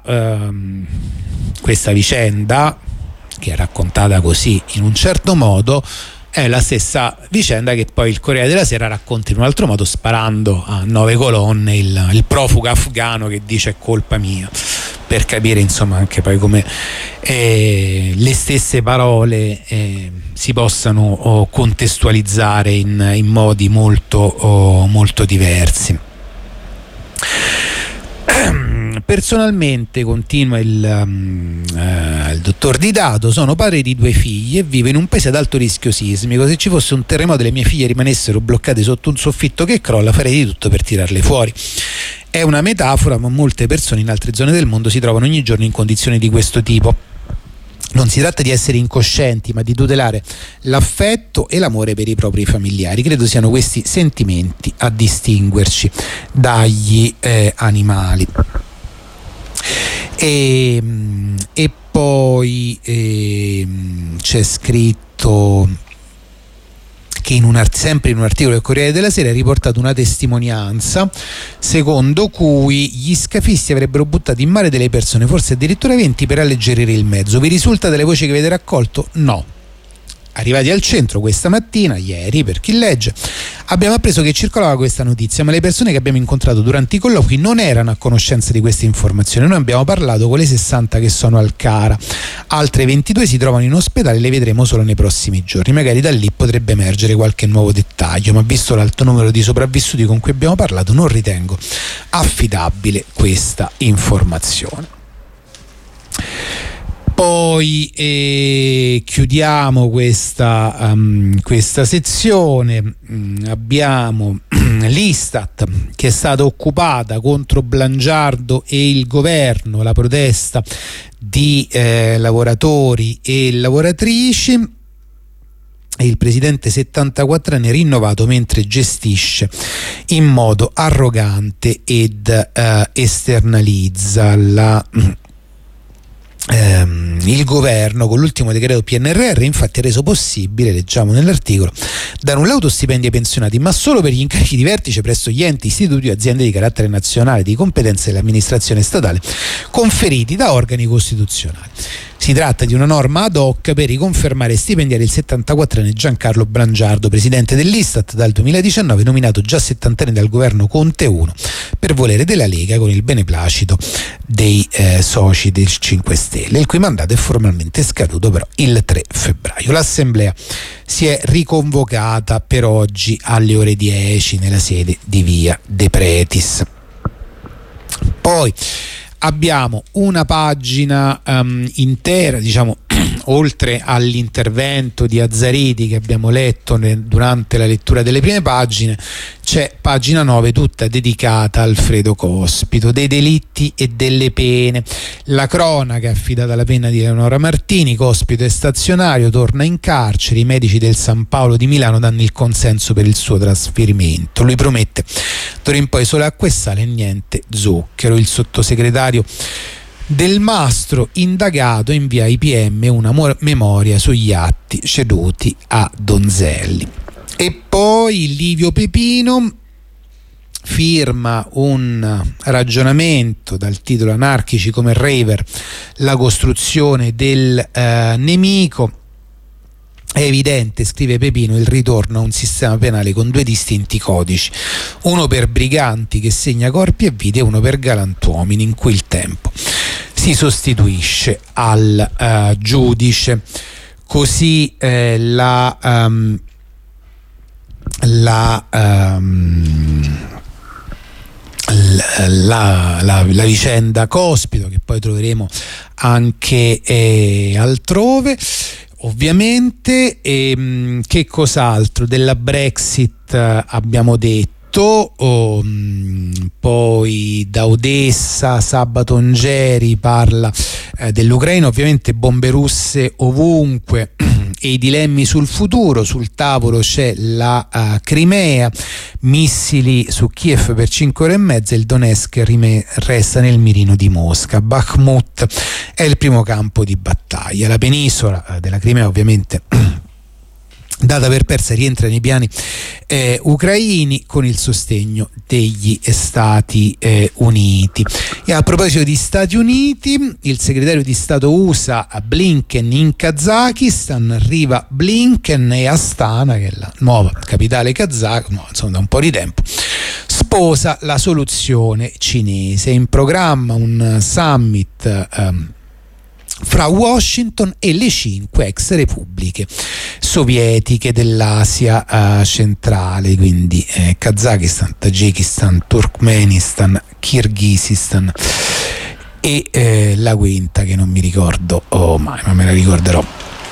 vicenda, che è raccontata così in un certo modo, è la stessa vicenda che poi il Corriere della Sera racconta in un altro modo, sparando a 9 colonne il profugo afghano che dice è colpa mia, per capire insomma anche poi come le stesse parole si possano contestualizzare in modi molto diversi. Personalmente, continua il dottor Di Dato, sono padre di 2 figli e vivo in un paese ad alto rischio sismico. Se ci fosse un terremoto e le mie figlie rimanessero bloccate sotto un soffitto che crolla, farei di tutto per tirarle fuori. È una metafora, ma molte persone in altre zone del mondo si trovano ogni giorno in condizioni di questo tipo. Non si tratta di essere incoscienti, ma di tutelare l'affetto e l'amore per i propri familiari. Credo siano questi sentimenti a distinguerci dagli animali. E poi c'è scritto che sempre in un articolo del Corriere della Sera è riportata una testimonianza secondo cui gli scafisti avrebbero buttato in mare delle persone, forse addirittura 20, per alleggerire il mezzo. Vi risulta delle voci che avete raccolto? No. Arrivati al centro questa mattina, ieri, per chi legge, abbiamo appreso che circolava questa notizia, ma le persone che abbiamo incontrato durante i colloqui non erano a conoscenza di questa informazione. Noi abbiamo parlato con le 60 che sono al CARA, altre 22 si trovano in ospedale, le vedremo solo nei prossimi giorni. Magari da lì potrebbe emergere qualche nuovo dettaglio, ma visto l'alto numero di sopravvissuti con cui abbiamo parlato, non ritengo affidabile questa informazione. Poi chiudiamo questa sezione. Abbiamo l'Istat che è stata occupata contro Blangiardo e il governo, la protesta di lavoratori e lavoratrici, e il presidente 74enne rinnovato mentre gestisce in modo arrogante ed esternalizza il governo con l'ultimo decreto PNRR infatti ha reso possibile, leggiamo nell'articolo, dare un lauto stipendi ai pensionati, ma solo per gli incarichi di vertice presso gli enti, istituti o aziende di carattere nazionale di competenza dell'amministrazione statale conferiti da organi costituzionali. Si tratta di una norma ad hoc per riconfermare e stipendiare il 74enne Giancarlo Blangiardo, presidente dell'Istat dal 2019, nominato già 70 anni dal governo Conte 1 per volere della Lega con il beneplacito dei soci del 5 Stelle, il cui mandato è formalmente scaduto però il 3 febbraio. L'assemblea si è riconvocata per oggi alle ore 10 nella sede di via De Pretis. Poi abbiamo una pagina intera, diciamo, oltre all'intervento di Azzariti che abbiamo letto durante la lettura delle prime pagine, c'è pagina 9 tutta dedicata a Alfredo Cospito, dei delitti e delle pene. La cronaca è affidata alla penna di Eleonora Martini. Cospito è stazionario, torna in carcere, i medici del San Paolo di Milano danno il consenso per il suo trasferimento. Lui promette d'ora in poi solo acqua e sale e niente zucchero. Il sottosegretario Del Mastro, indagato, invia ai PM una memoria sugli atti ceduti a Donzelli. E poi Livio Pepino firma un ragionamento dal titolo Anarchici come raver, la costruzione del nemico. È evidente, scrive Pepino, il ritorno a un sistema penale con due distinti codici, uno per briganti che segna corpi e vite e uno per galantuomini, in cui il tempo si sostituisce al giudice. Così la vicenda Cospito, che poi troveremo anche altrove. Ovviamente, che cos'altro? Della Brexit abbiamo detto. Poi da Odessa Sabato Ongeri parla dell'Ucraina, ovviamente bombe russe ovunque e i dilemmi sul futuro. Sul tavolo c'è la Crimea, missili su Kiev per 5 ore e mezza, il Donetsk resta nel mirino di Mosca. Bakhmut è il primo campo di battaglia. La penisola della Crimea, ovviamente data per persa, rientra nei piani ucraini con il sostegno degli Stati Uniti. E a proposito di Stati Uniti, il segretario di Stato USA Blinken in Kazakistan, arriva Blinken e Astana, che è la nuova capitale kazaka, insomma da un po' di tempo, sposa la soluzione cinese. In programma un summit fra Washington e le 5 ex repubbliche sovietiche dell'Asia centrale, quindi Kazakistan, Tagikistan, Turkmenistan, Kirghizistan e la quinta che non mi ricordo mai, ma me la ricorderò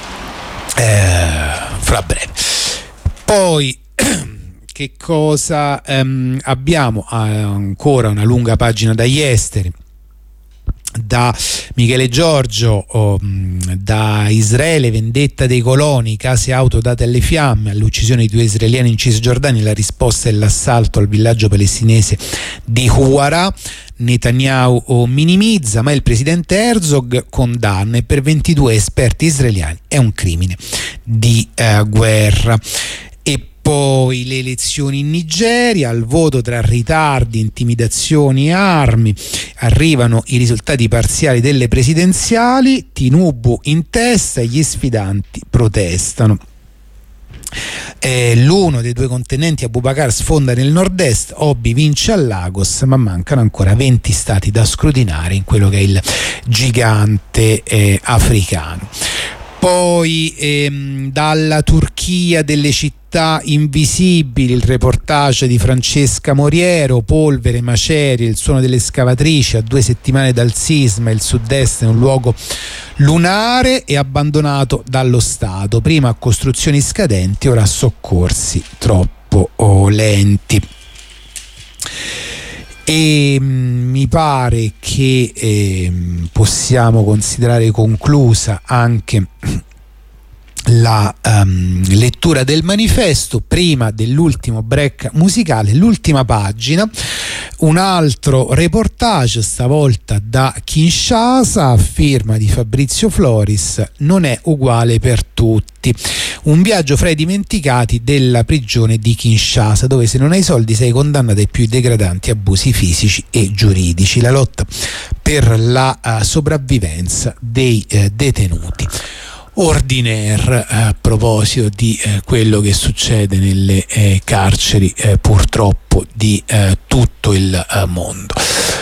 fra breve. Poi che cosa abbiamo? Ancora una lunga pagina dagli esteri da Michele Giorgio. Da Israele, vendetta dei coloni, case auto date alle fiamme, all'uccisione di 2 israeliani in Cisgiordania, la risposta è l'assalto al villaggio palestinese di Huwara. Netanyahu minimizza, ma il presidente Herzog condanna, e per 22 esperti israeliani è un crimine di guerra. E poi le elezioni in Nigeria, al voto tra ritardi, intimidazioni e armi, arrivano i risultati parziali delle presidenziali, Tinubu in testa e gli sfidanti protestano. L'uno dei 2 contendenti, Abubakar, sfonda nel nord-est, Obi vince a Lagos, ma mancano ancora 20 stati da scrutinare in quello che è il gigante africano. Poi dalla Turchia, delle città invisibili, il reportage di Francesca Moriero, polvere, macerie, il suono delle scavatrici. A 2 settimane dal sisma il sud-est è un luogo lunare e abbandonato dallo Stato, prima a costruzioni scadenti, ora a soccorsi troppo lenti. E mi pare che possiamo considerare conclusa anche la lettura del manifesto. Prima dell'ultimo break musicale, l'ultima pagina, un altro reportage, stavolta da Kinshasa, a firma di Fabrizio Floris, non è uguale per tutti. Un viaggio fra i dimenticati della prigione di Kinshasa, dove se non hai soldi sei condannato ai più degradanti abusi fisici e giuridici. La lotta per la sopravvivenza dei detenuti. Ordinaire, a proposito di quello che succede nelle carceri purtroppo di tutto il mondo.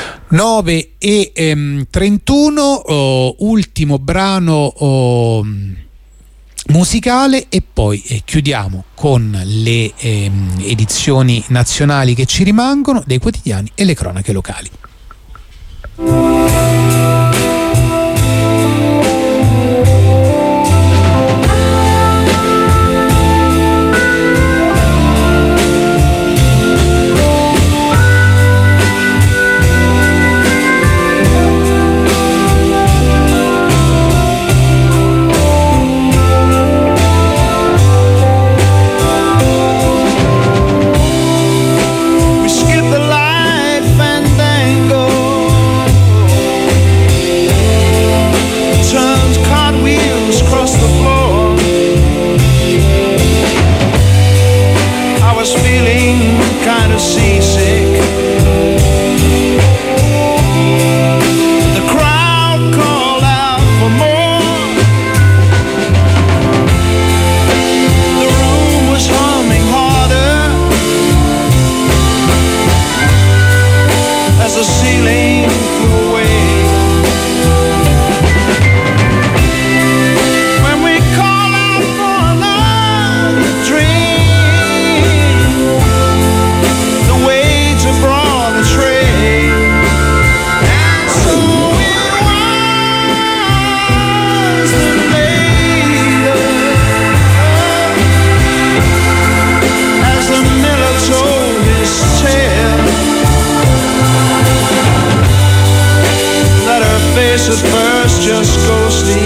9:31, ultimo brano musicale e poi chiudiamo con le edizioni nazionali che ci rimangono dei quotidiani e le cronache locali. Skip the face at first just ghostly.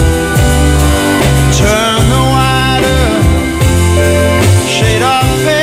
Turn the wider shade of veil.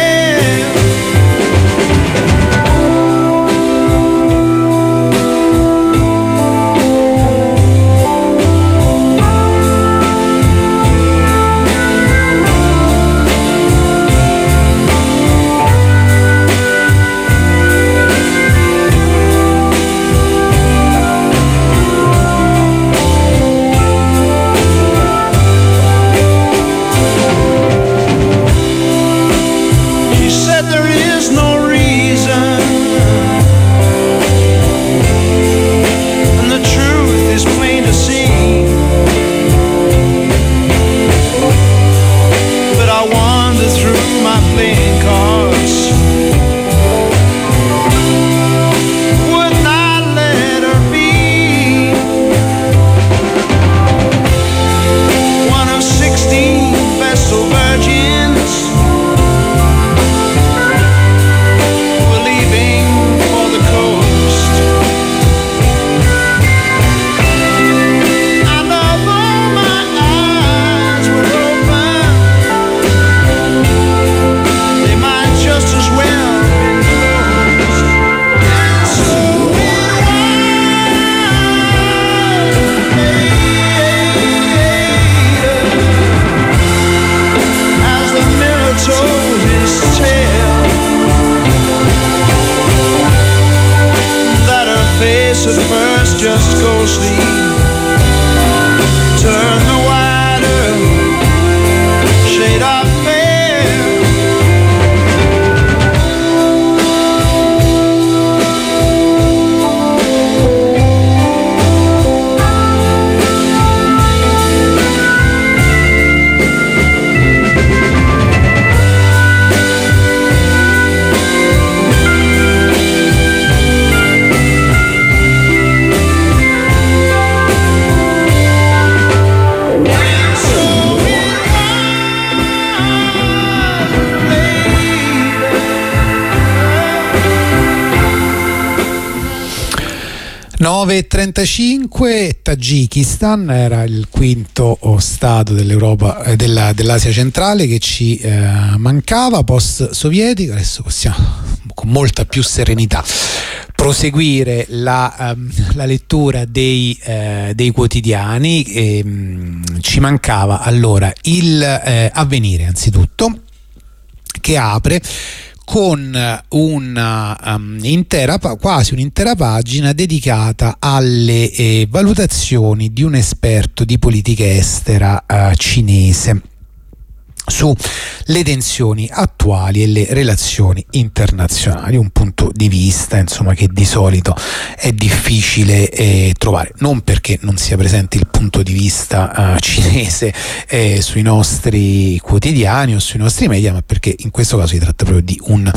Tagikistan era il quinto stato dell'Europa, dell'Asia centrale che ci mancava, post sovietico. Adesso possiamo con molta più serenità proseguire la lettura dei quotidiani. Ci mancava allora il Avvenire, anzitutto, che apre con quasi un'intera pagina dedicata alle valutazioni di un esperto di politica estera cinese sulle tensioni attuali e le relazioni internazionali, un punto di vista insomma che di solito è difficile trovare, non perché non sia presente il punto di vista cinese sui nostri quotidiani o sui nostri media, ma perché in questo caso si tratta proprio di un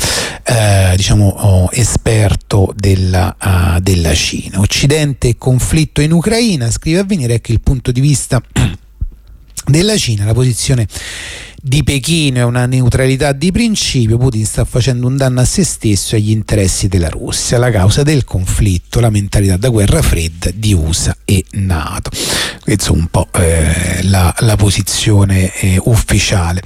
esperto della Cina. Occidente e conflitto in Ucraina, scrive Avvenire, è che il punto di vista della Cina, la posizione di Pechino è una neutralità di principio. Putin sta facendo un danno a se stesso e agli interessi della Russia. La causa del conflitto, la mentalità da guerra fredda di USA e NATO. Questa è un po' la posizione ufficiale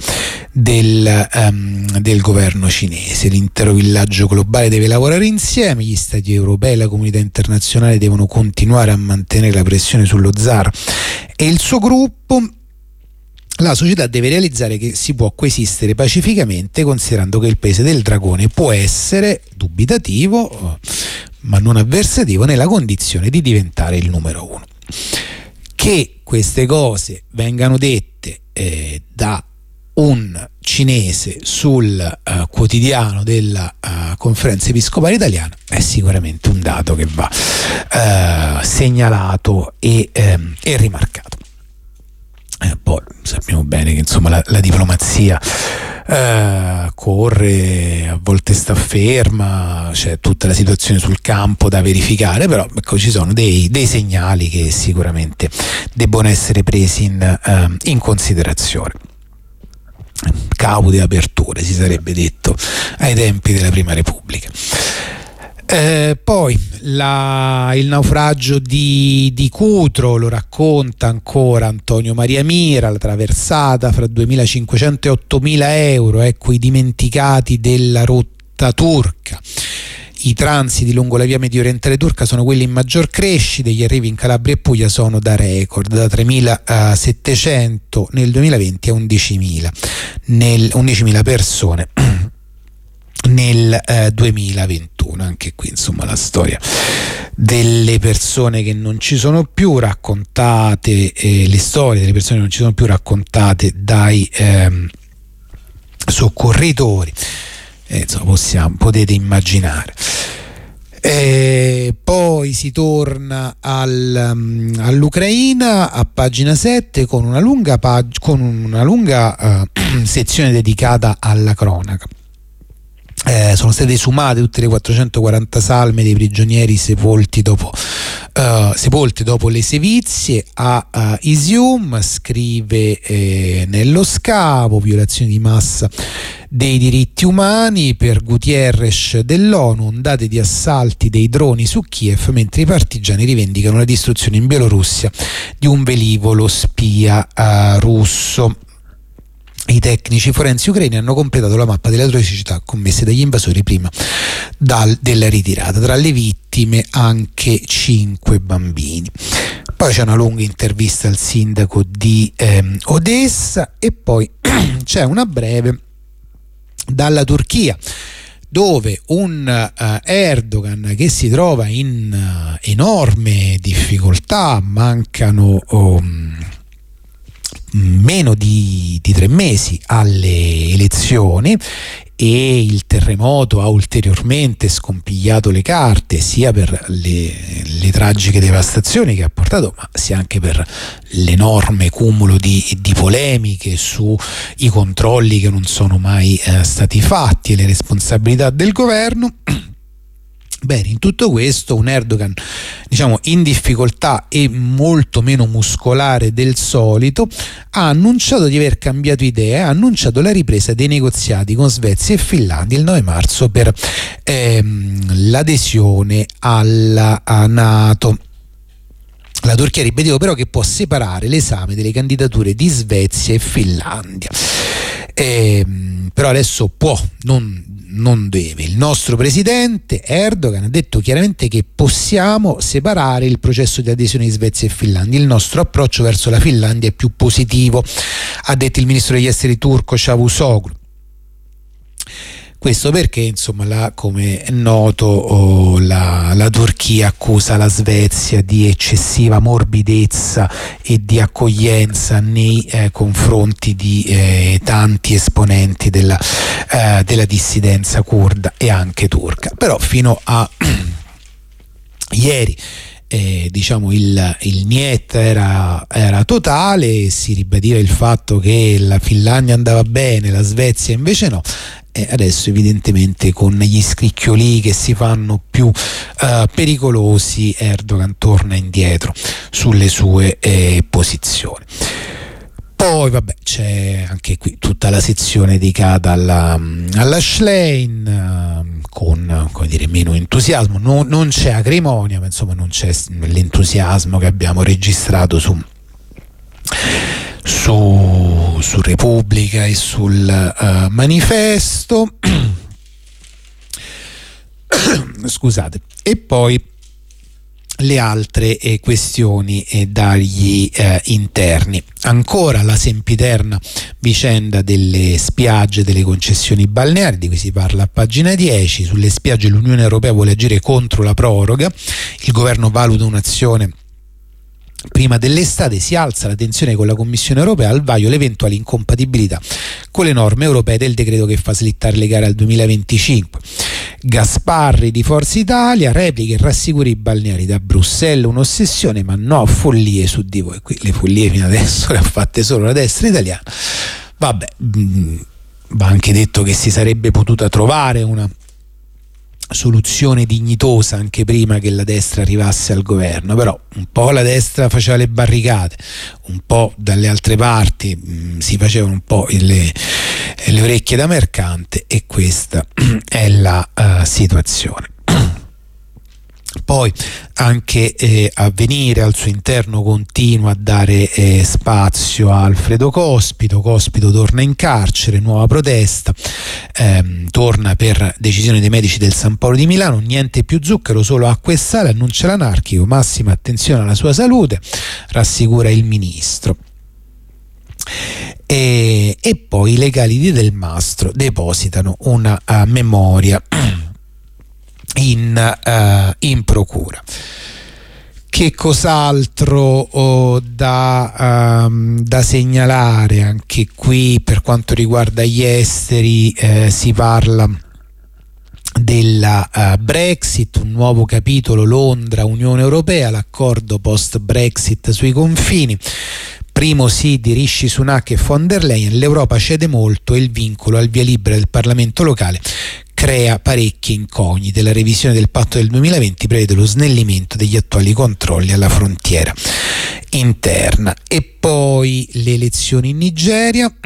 del governo cinese. L'intero villaggio globale deve lavorare insieme, gli stati europei e la comunità internazionale devono continuare a mantenere la pressione sullo zar e il suo gruppo. La società deve realizzare che si può coesistere pacificamente, considerando che il paese del dragone può essere dubitativo ma non avversativo nella condizione di diventare il numero uno. Che queste cose vengano dette da un cinese sul quotidiano della Conferenza Episcopale Italiana è sicuramente un dato che va segnalato e rimarcato. Poi sappiamo bene che insomma la diplomazia corre, a volte sta ferma, c'è tutta la situazione sul campo da verificare, però ecco, ci sono dei segnali che sicuramente debbono essere presi in considerazione. Caute aperture, si sarebbe detto ai tempi della Prima Repubblica. Poi il naufragio di Cutro lo racconta ancora Antonio Maria Mira, la traversata fra 2.500 e 8.000 euro, ecco i dimenticati della rotta turca. I transiti lungo la via mediorientale turca sono quelli in maggior crescita, gli arrivi in Calabria e Puglia sono da record, da 3.700 nel 2020 a 11.000 persone nel 2021. Anche qui insomma la storia delle persone che non ci sono più raccontate, le storie delle persone che non ci sono più raccontate dai soccorritori, insomma potete immaginare. Poi si torna all'Ucraina a pagina 7 con una lunga sezione dedicata alla cronaca. Sono state esumate tutte le 440 salme dei prigionieri sepolte dopo le sevizie a Isium. Scrive nello scavo: violazioni di massa dei diritti umani per Guterres dell'ONU, ondate di assalti dei droni su Kiev, mentre i partigiani rivendicano la distruzione in Bielorussia di un velivolo spia russo. I tecnici forensi ucraini hanno completato la mappa delle atrocità commesse dagli invasori prima della ritirata. Tra le vittime anche 5 bambini. Poi c'è una lunga intervista al sindaco di Odessa e poi c'è una breve dalla Turchia, dove un Erdogan che si trova in enorme difficoltà, mancano meno di 3 mesi alle elezioni e il terremoto ha ulteriormente scompigliato le carte, sia per le tragiche devastazioni che ha portato, ma sia anche per l'enorme cumulo di polemiche sui controlli che non sono mai stati fatti e le responsabilità del governo. Bene, in tutto questo un Erdogan, diciamo, in difficoltà e molto meno muscolare del solito, ha annunciato di aver cambiato idea, ha annunciato la ripresa dei negoziati con Svezia e Finlandia il 9 marzo per l'adesione alla NATO. La Turchia ribadiva però che può separare l'esame delle candidature di Svezia e Finlandia, però adesso può, non deve. Il nostro presidente Erdogan ha detto chiaramente che possiamo separare il processo di adesione di Svezia e Finlandia. Il nostro approccio verso la Finlandia è più positivo, ha detto il ministro degli esteri turco Çavuşoğlu. Questo perché, insomma, come è noto, la Turchia accusa la Svezia di eccessiva morbidezza e di accoglienza nei confronti di tanti esponenti della dissidenza curda e anche turca. Però fino a ieri diciamo il niet era totale, si ribadiva il fatto che la Finlandia andava bene, la Svezia invece no. Adesso evidentemente con gli scricchioli che si fanno più pericolosi, Erdogan torna indietro sulle sue posizioni. Poi vabbè, c'è anche qui tutta la sezione dedicata alla Schlein, con, come dire, meno entusiasmo. Non c'è acrimonia, ma insomma non c'è l'entusiasmo che abbiamo registrato su Repubblica e sul Manifesto. Scusate. E poi le altre questioni dagli interni. Ancora la sempiterna vicenda delle spiagge, delle concessioni balneari, di cui si parla a pagina 10. Sulle spiagge l'Unione Europea vuole agire contro la proroga, il governo valuta un'azione prima dell'estate, si alza la tensione con la Commissione Europea al vaglio l'eventuale incompatibilità con le norme europee del decreto che fa slittare le gare al 2025. Gasparri di Forza Italia replica e rassicura i balneari: da Bruxelles un'ossessione, ma no a follie su di voi. Qui le follie fino adesso le ha fatte solo la destra italiana. Vabbè, va anche detto che si sarebbe potuta trovare una soluzione dignitosa anche prima che la destra arrivasse al governo, però un po' la destra faceva le barricate, un po' dalle altre parti si facevano un po' le orecchie da mercante, e questa è la situazione. Poi anche Avvenire al suo interno continua a dare spazio a Alfredo Cospito. Cospito torna in carcere, nuova protesta, torna per decisione dei medici del San Paolo di Milano, niente più zucchero, solo acqua e sale, annuncia l'anarchico, massima attenzione alla sua salute, rassicura il ministro. E poi i legali di Del Mastro depositano una memoria in procura. Che cos'altro da segnalare? Anche qui per quanto riguarda gli esteri si parla della Brexit, un nuovo capitolo, Londra, Unione Europea, l'accordo post-Brexit sui confini. Primo sì di Rishi Sunak e von der Leyen, l'Europa cede molto e il vincolo al via libera del Parlamento locale crea parecchie incognite. La revisione del patto del 2020 prevede lo snellimento degli attuali controlli alla frontiera interna. E poi le elezioni in Nigeria.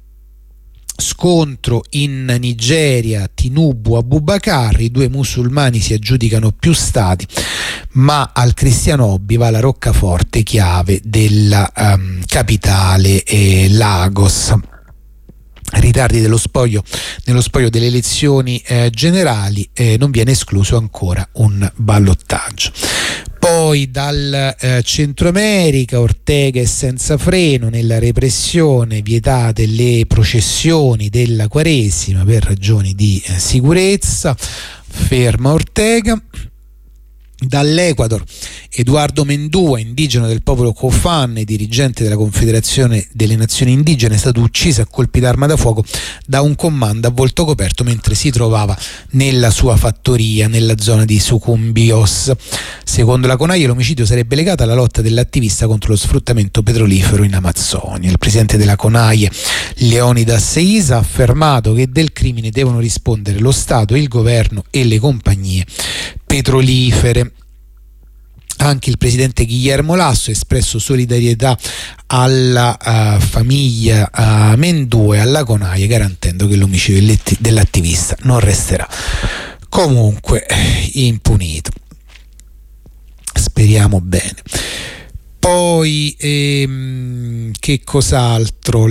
Scontro in Nigeria, Tinubu Abubakar, i due musulmani si aggiudicano più stati, ma al Cristiano Obi va la roccaforte chiave della capitale Lagos. Ritardi nello spoglio delle elezioni generali, non viene escluso ancora un ballottaggio. Poi dal Centro America, Ortega è senza freno nella repressione, vietate le processioni della Quaresima per ragioni di sicurezza, ferma Ortega. Dall'Ecuador, Eduardo Mendua, indigeno del popolo Cofan e dirigente della Confederazione delle Nazioni Indigene, è stato ucciso a colpi d'arma da fuoco da un comando a volto coperto mentre si trovava nella sua fattoria nella zona di Sucumbios. Secondo la CONAIE l'omicidio sarebbe legato alla lotta dell'attivista contro lo sfruttamento petrolifero in Amazzonia. Il presidente della CONAIE, Leonidas Isa, ha affermato che del crimine devono rispondere lo Stato, il governo e le compagnie petrolifere. Anche il presidente Guillermo Lasso ha espresso solidarietà alla famiglia Mendua e alla CONAIE, garantendo che l'omicidio dell'attivista non resterà comunque impunito. Speriamo bene. Poi che cos'altro?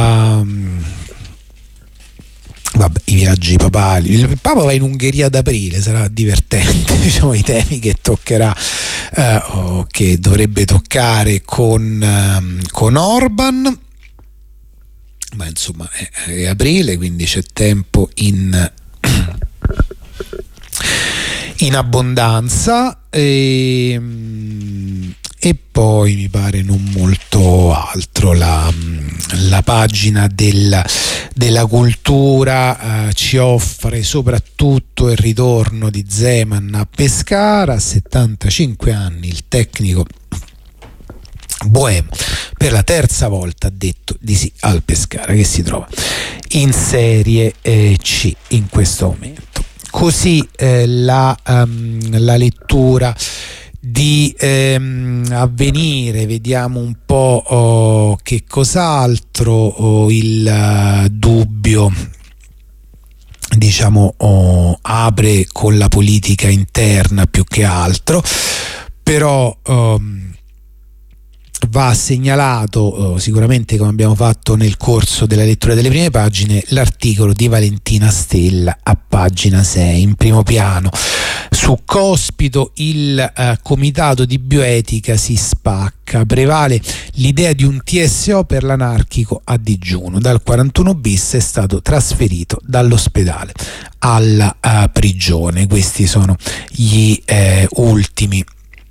I viaggi papali. Il Papa va in Ungheria ad aprile, sarà divertente, diciamo, i temi che toccherà che dovrebbe toccare con Orban, ma insomma è aprile, quindi c'è tempo in abbondanza. E poi mi pare non molto altro. La pagina della cultura ci offre soprattutto il ritorno di Zeman a Pescara. A 75 anni il tecnico boemo per la terza volta ha detto di sì al Pescara, che si trova in Serie C in questo momento. Così la lettura di Avvenire. Vediamo un po' che cos'altro. Il dubbio, diciamo, apre con la politica interna più che altro, però va segnalato sicuramente, come abbiamo fatto nel corso della lettura delle prime pagine, l'articolo di Valentina Stella a pagina 6 in primo piano. Su Cospito il comitato di bioetica si spacca, prevale l'idea di un TSO per l'anarchico a digiuno. Dal 41 bis è stato trasferito dall'ospedale alla prigione. Questi sono gli ultimi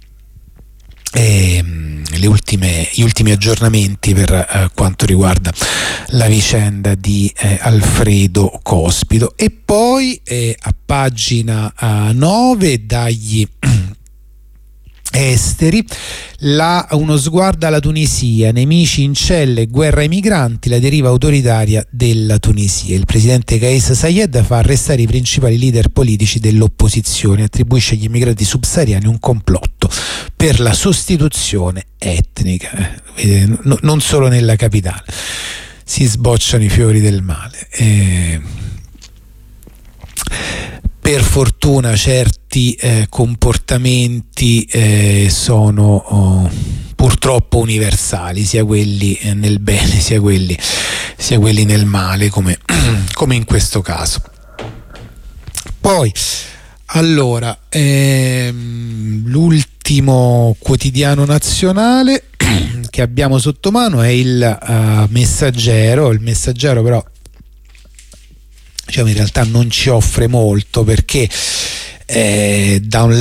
gli ultimi aggiornamenti per quanto riguarda la vicenda di Alfredo Cospito. E poi a pagina 9 dagli esteri uno sguardo alla Tunisia, nemici in celle, guerra ai migranti, la deriva autoritaria della Tunisia. Il presidente Kais Saied fa arrestare i principali leader politici dell'opposizione, attribuisce agli immigrati subsahariani un complotto per la sostituzione etnica. Non solo nella capitale si sbocciano i fiori del male. per fortuna certi comportamenti sono purtroppo universali, sia quelli nel bene sia quelli nel male, come in questo caso. Poi allora l'ultimo quotidiano nazionale che abbiamo sotto mano è il Messaggero. Il Messaggero però, diciamo, in realtà non ci offre molto, perché da un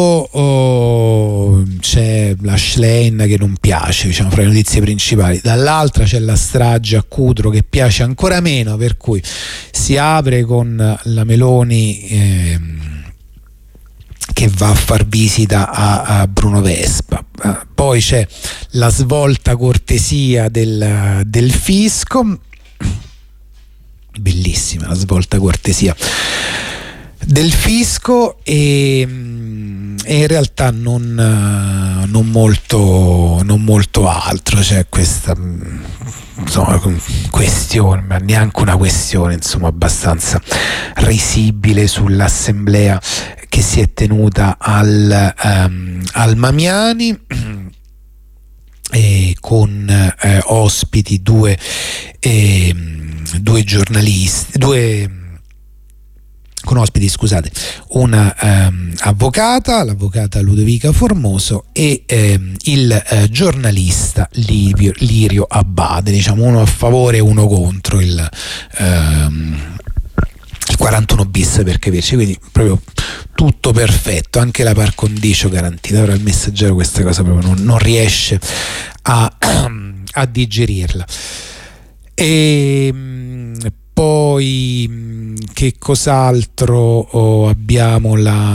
lato c'è la Schlein che non piace, diciamo, fra le notizie principali, dall'altra c'è la strage a Cutro che piace ancora meno, per cui si apre con la Meloni che va a far visita a Bruno Vespa, poi c'è la svolta cortesia del fisco, bellissima la svolta cortesia del fisco, e in realtà non molto altro. C'è questa, insomma, questione, ma neanche una questione, insomma, abbastanza risibile sull'assemblea che si è tenuta al Mamiani, con ospiti due giornalisti, con ospiti, scusate, una l'avvocata Ludovica Formoso e il giornalista Lirio Abbate, diciamo uno a favore e uno contro il 41 bis, per capirci, quindi proprio tutto perfetto, anche la par condicio garantita. Ora il Messaggero questa cosa proprio non riesce a digerirla. E poi che cos'altro abbiamo?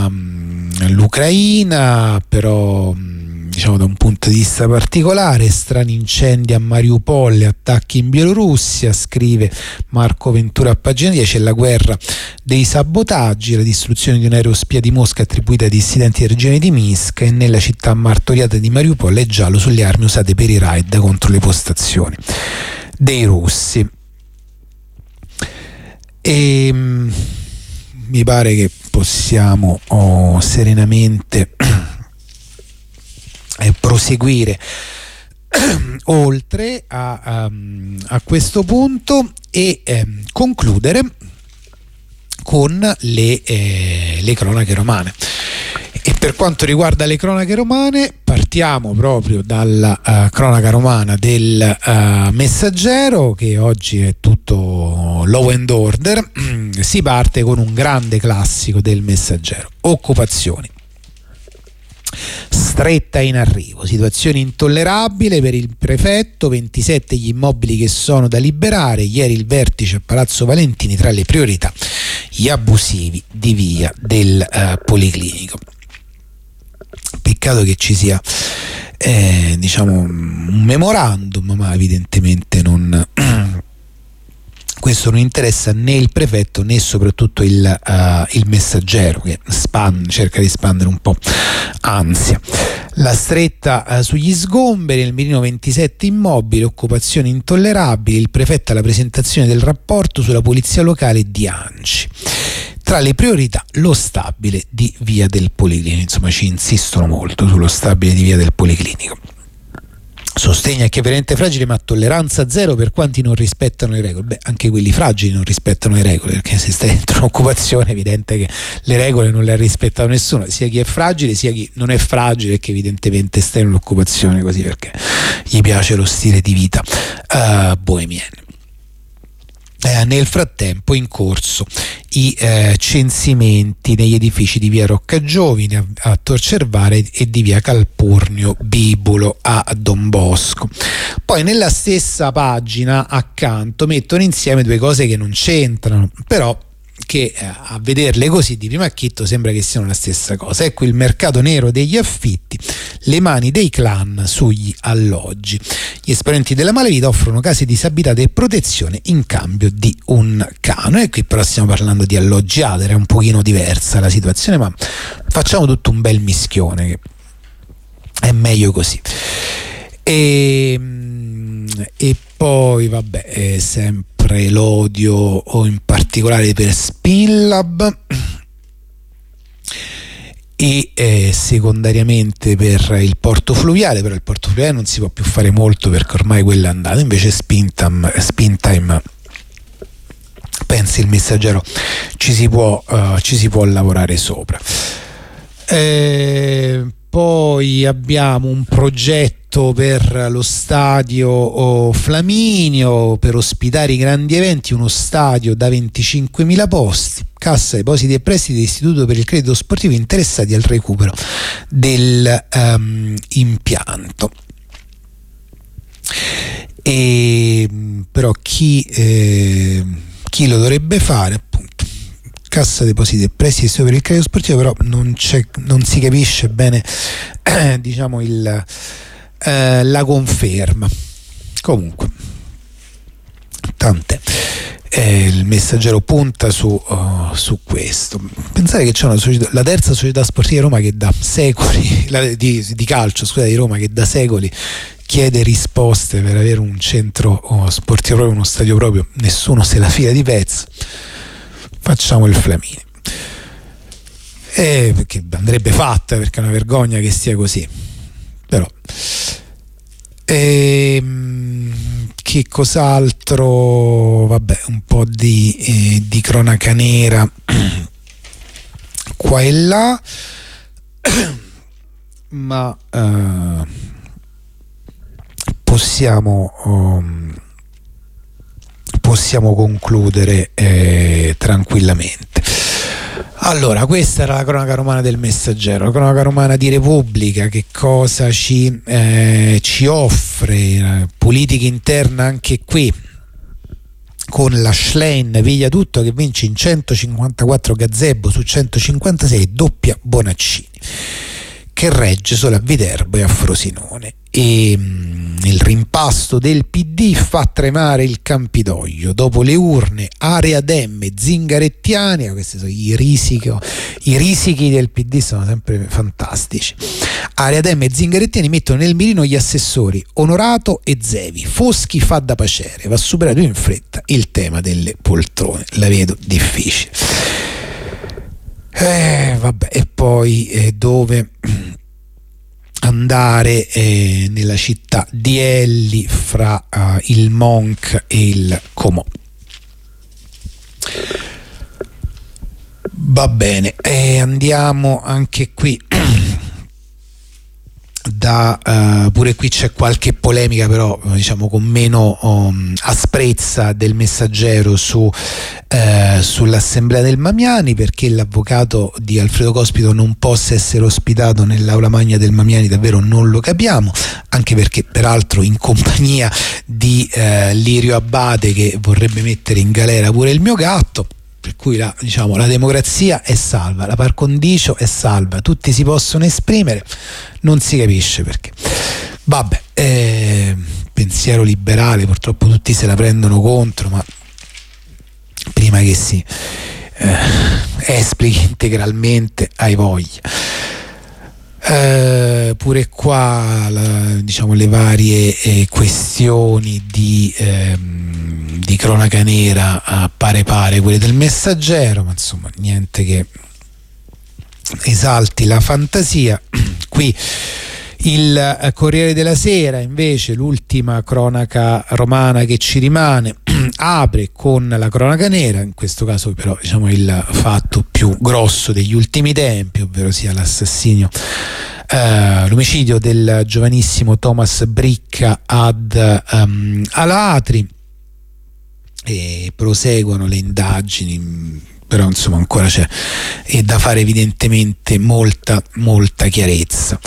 L'Ucraina, però diciamo da un punto di vista particolare: strani incendi a Mariupol e attacchi in Bielorussia, scrive Marco Ventura a pagina 10. La guerra dei sabotaggi, la distruzione di un aereo spia di Mosca attribuita ai dissidenti della regione di Minsk, e nella città martoriata di Mariupol è giallo sulle armi usate per i raid contro le postazioni dei russi. E mi pare che possiamo serenamente proseguire oltre a questo punto e concludere con le cronache romane. E per quanto riguarda le cronache romane, partiamo proprio dalla cronaca romana del Messaggero, che oggi è tutto law and order. Si parte con un grande classico del Messaggero: occupazioni. Stretta in arrivo, situazione intollerabile per il prefetto, 27 gli immobili che sono da liberare, ieri il vertice a Palazzo Valentini, tra le priorità gli abusivi di via del Policlinico. Peccato che ci sia diciamo un memorandum, ma evidentemente questo non interessa né il prefetto né soprattutto il Messaggero, che cerca di spandere un po' ansia. La stretta sugli sgomberi, nel mirino 27 immobili, occupazioni intollerabili, il prefetto alla presentazione del rapporto sulla polizia locale di Anci. Tra le priorità lo stabile di via del Policlinico, insomma ci insistono molto sullo stabile di via del Policlinico. Sostegno a chi è veramente fragile, ma tolleranza zero per quanti non rispettano le regole. Beh, anche quelli fragili non rispettano le regole, perché se stai dentro un'occupazione è evidente che le regole non le ha rispettato nessuno, sia chi è fragile sia chi non è fragile, che evidentemente sta in un'occupazione così perché gli piace lo stile di vita bohemiano. Nel frattempo in corso i censimenti negli edifici di via Roccagiovine a Tor Cervare e di via Calpurnio Bibolo a Don Bosco. Poi nella stessa pagina accanto mettono insieme due cose che non c'entrano, però che a vederle così di primo acchito sembra che siano la stessa cosa. Ecco il mercato nero degli affitti, le mani dei clan sugli alloggi. Gli esponenti della malavita offrono case disabilitate e protezione in cambio di un cano. E qui però stiamo parlando di alloggi ATER, è un pochino diversa la situazione, ma facciamo tutto un bel mischione, che è meglio così. E poi vabbè, sempre l'odio, o in particolare per Spinlab, e secondariamente per il porto fluviale, però il porto fluviale non si può più fare molto perché ormai quello è andato. Invece Spintime, pensi il Messaggero, ci si può lavorare sopra. Poi abbiamo un progetto per lo stadio Flaminio per ospitare i grandi eventi, uno stadio da 25.000 posti. Cassa Depositi e Prestiti, Istituto per il Credito Sportivo interessati al recupero dell'impianto. Però chi lo dovrebbe fare, appunto, Cassa Depositi e Prestiti per il Credito Sportivo, però non si capisce bene diciamo la conferma. Comunque tant'è. Il Messaggero punta su questo. Pensare che c'è la terza società sportiva Roma che da secoli di calcio, di Roma, che da secoli chiede risposte per avere un centro sportivo proprio, uno stadio proprio, nessuno se la fila di pezzo. Facciamo il Flaminio, perché andrebbe fatta, perché è una vergogna che sia così. Però che cos'altro? Vabbè, un po' di cronaca nera qua e là, ma possiamo concludere tranquillamente. Allora, questa era la cronaca romana del Messaggero. La cronaca romana di Repubblica che cosa ci offre? Politica interna anche qui, con la Schlein piglia tutto che vince in 154 gazebo su 156, doppia Bonaccini, che regge solo a Viterbo e a Frosinone. E il rimpasto del PD fa tremare il Campidoglio. Dopo le urne, Area Dem e Zingarettiani, questi sono i risichi del PD, sono sempre fantastici. Area Dem e Zingarettiani mettono nel mirino gli assessori Onorato e Zevi. Foschi fa da pacere, va superato in fretta il tema delle poltrone, la vedo difficile. Vabbè, e poi dove andare nella città di Elli, fra il Monk e il Comò. Va bene, andiamo anche qui pure qui c'è qualche polemica, però diciamo con meno asprezza del Messaggero sull'assemblea del Mamiani, perché l'avvocato di Alfredo Cospito non possa essere ospitato nell'aula magna del Mamiani davvero non lo capiamo, anche perché peraltro in compagnia di Lirio Abbate, che vorrebbe mettere in galera pure il mio gatto. Per cui la democrazia è salva, la par condicio è salva, tutti si possono esprimere, non si capisce perché. Vabbè, pensiero liberale, purtroppo tutti se la prendono contro, ma prima che si esplichi integralmente, hai voglia. Pure qua le varie questioni di cronaca nera pare quelle del Messaggero, ma insomma niente che esalti la fantasia. Qui il Corriere della Sera invece, l'ultima cronaca romana che ci rimane, apre con la cronaca nera, in questo caso però il fatto più grosso degli ultimi tempi, ovvero sia l'omicidio del giovanissimo Thomas Bricca ad Alatri, e proseguono le indagini, però insomma ancora c'è da fare evidentemente molta chiarezza.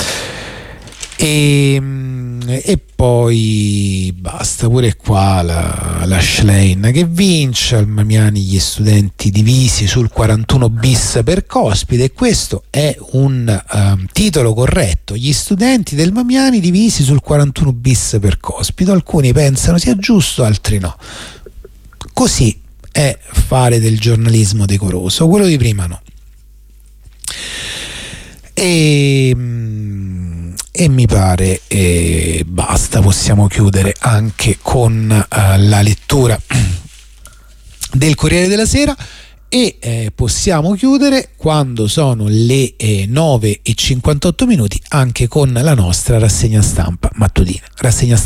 E poi basta, pure qua la Schlein che vince, al Mamiani gli studenti divisi sul 41 bis per Cospito, e questo è un titolo corretto: gli studenti del Mamiani divisi sul 41 bis per Cospito. Alcuni pensano sia giusto, altri no. Così è fare del giornalismo decoroso, quello di prima no. E mi pare basta, possiamo chiudere anche con la lettura del Corriere della Sera e possiamo chiudere quando sono le 9:58 anche con la nostra rassegna stampa mattutina. Rassegna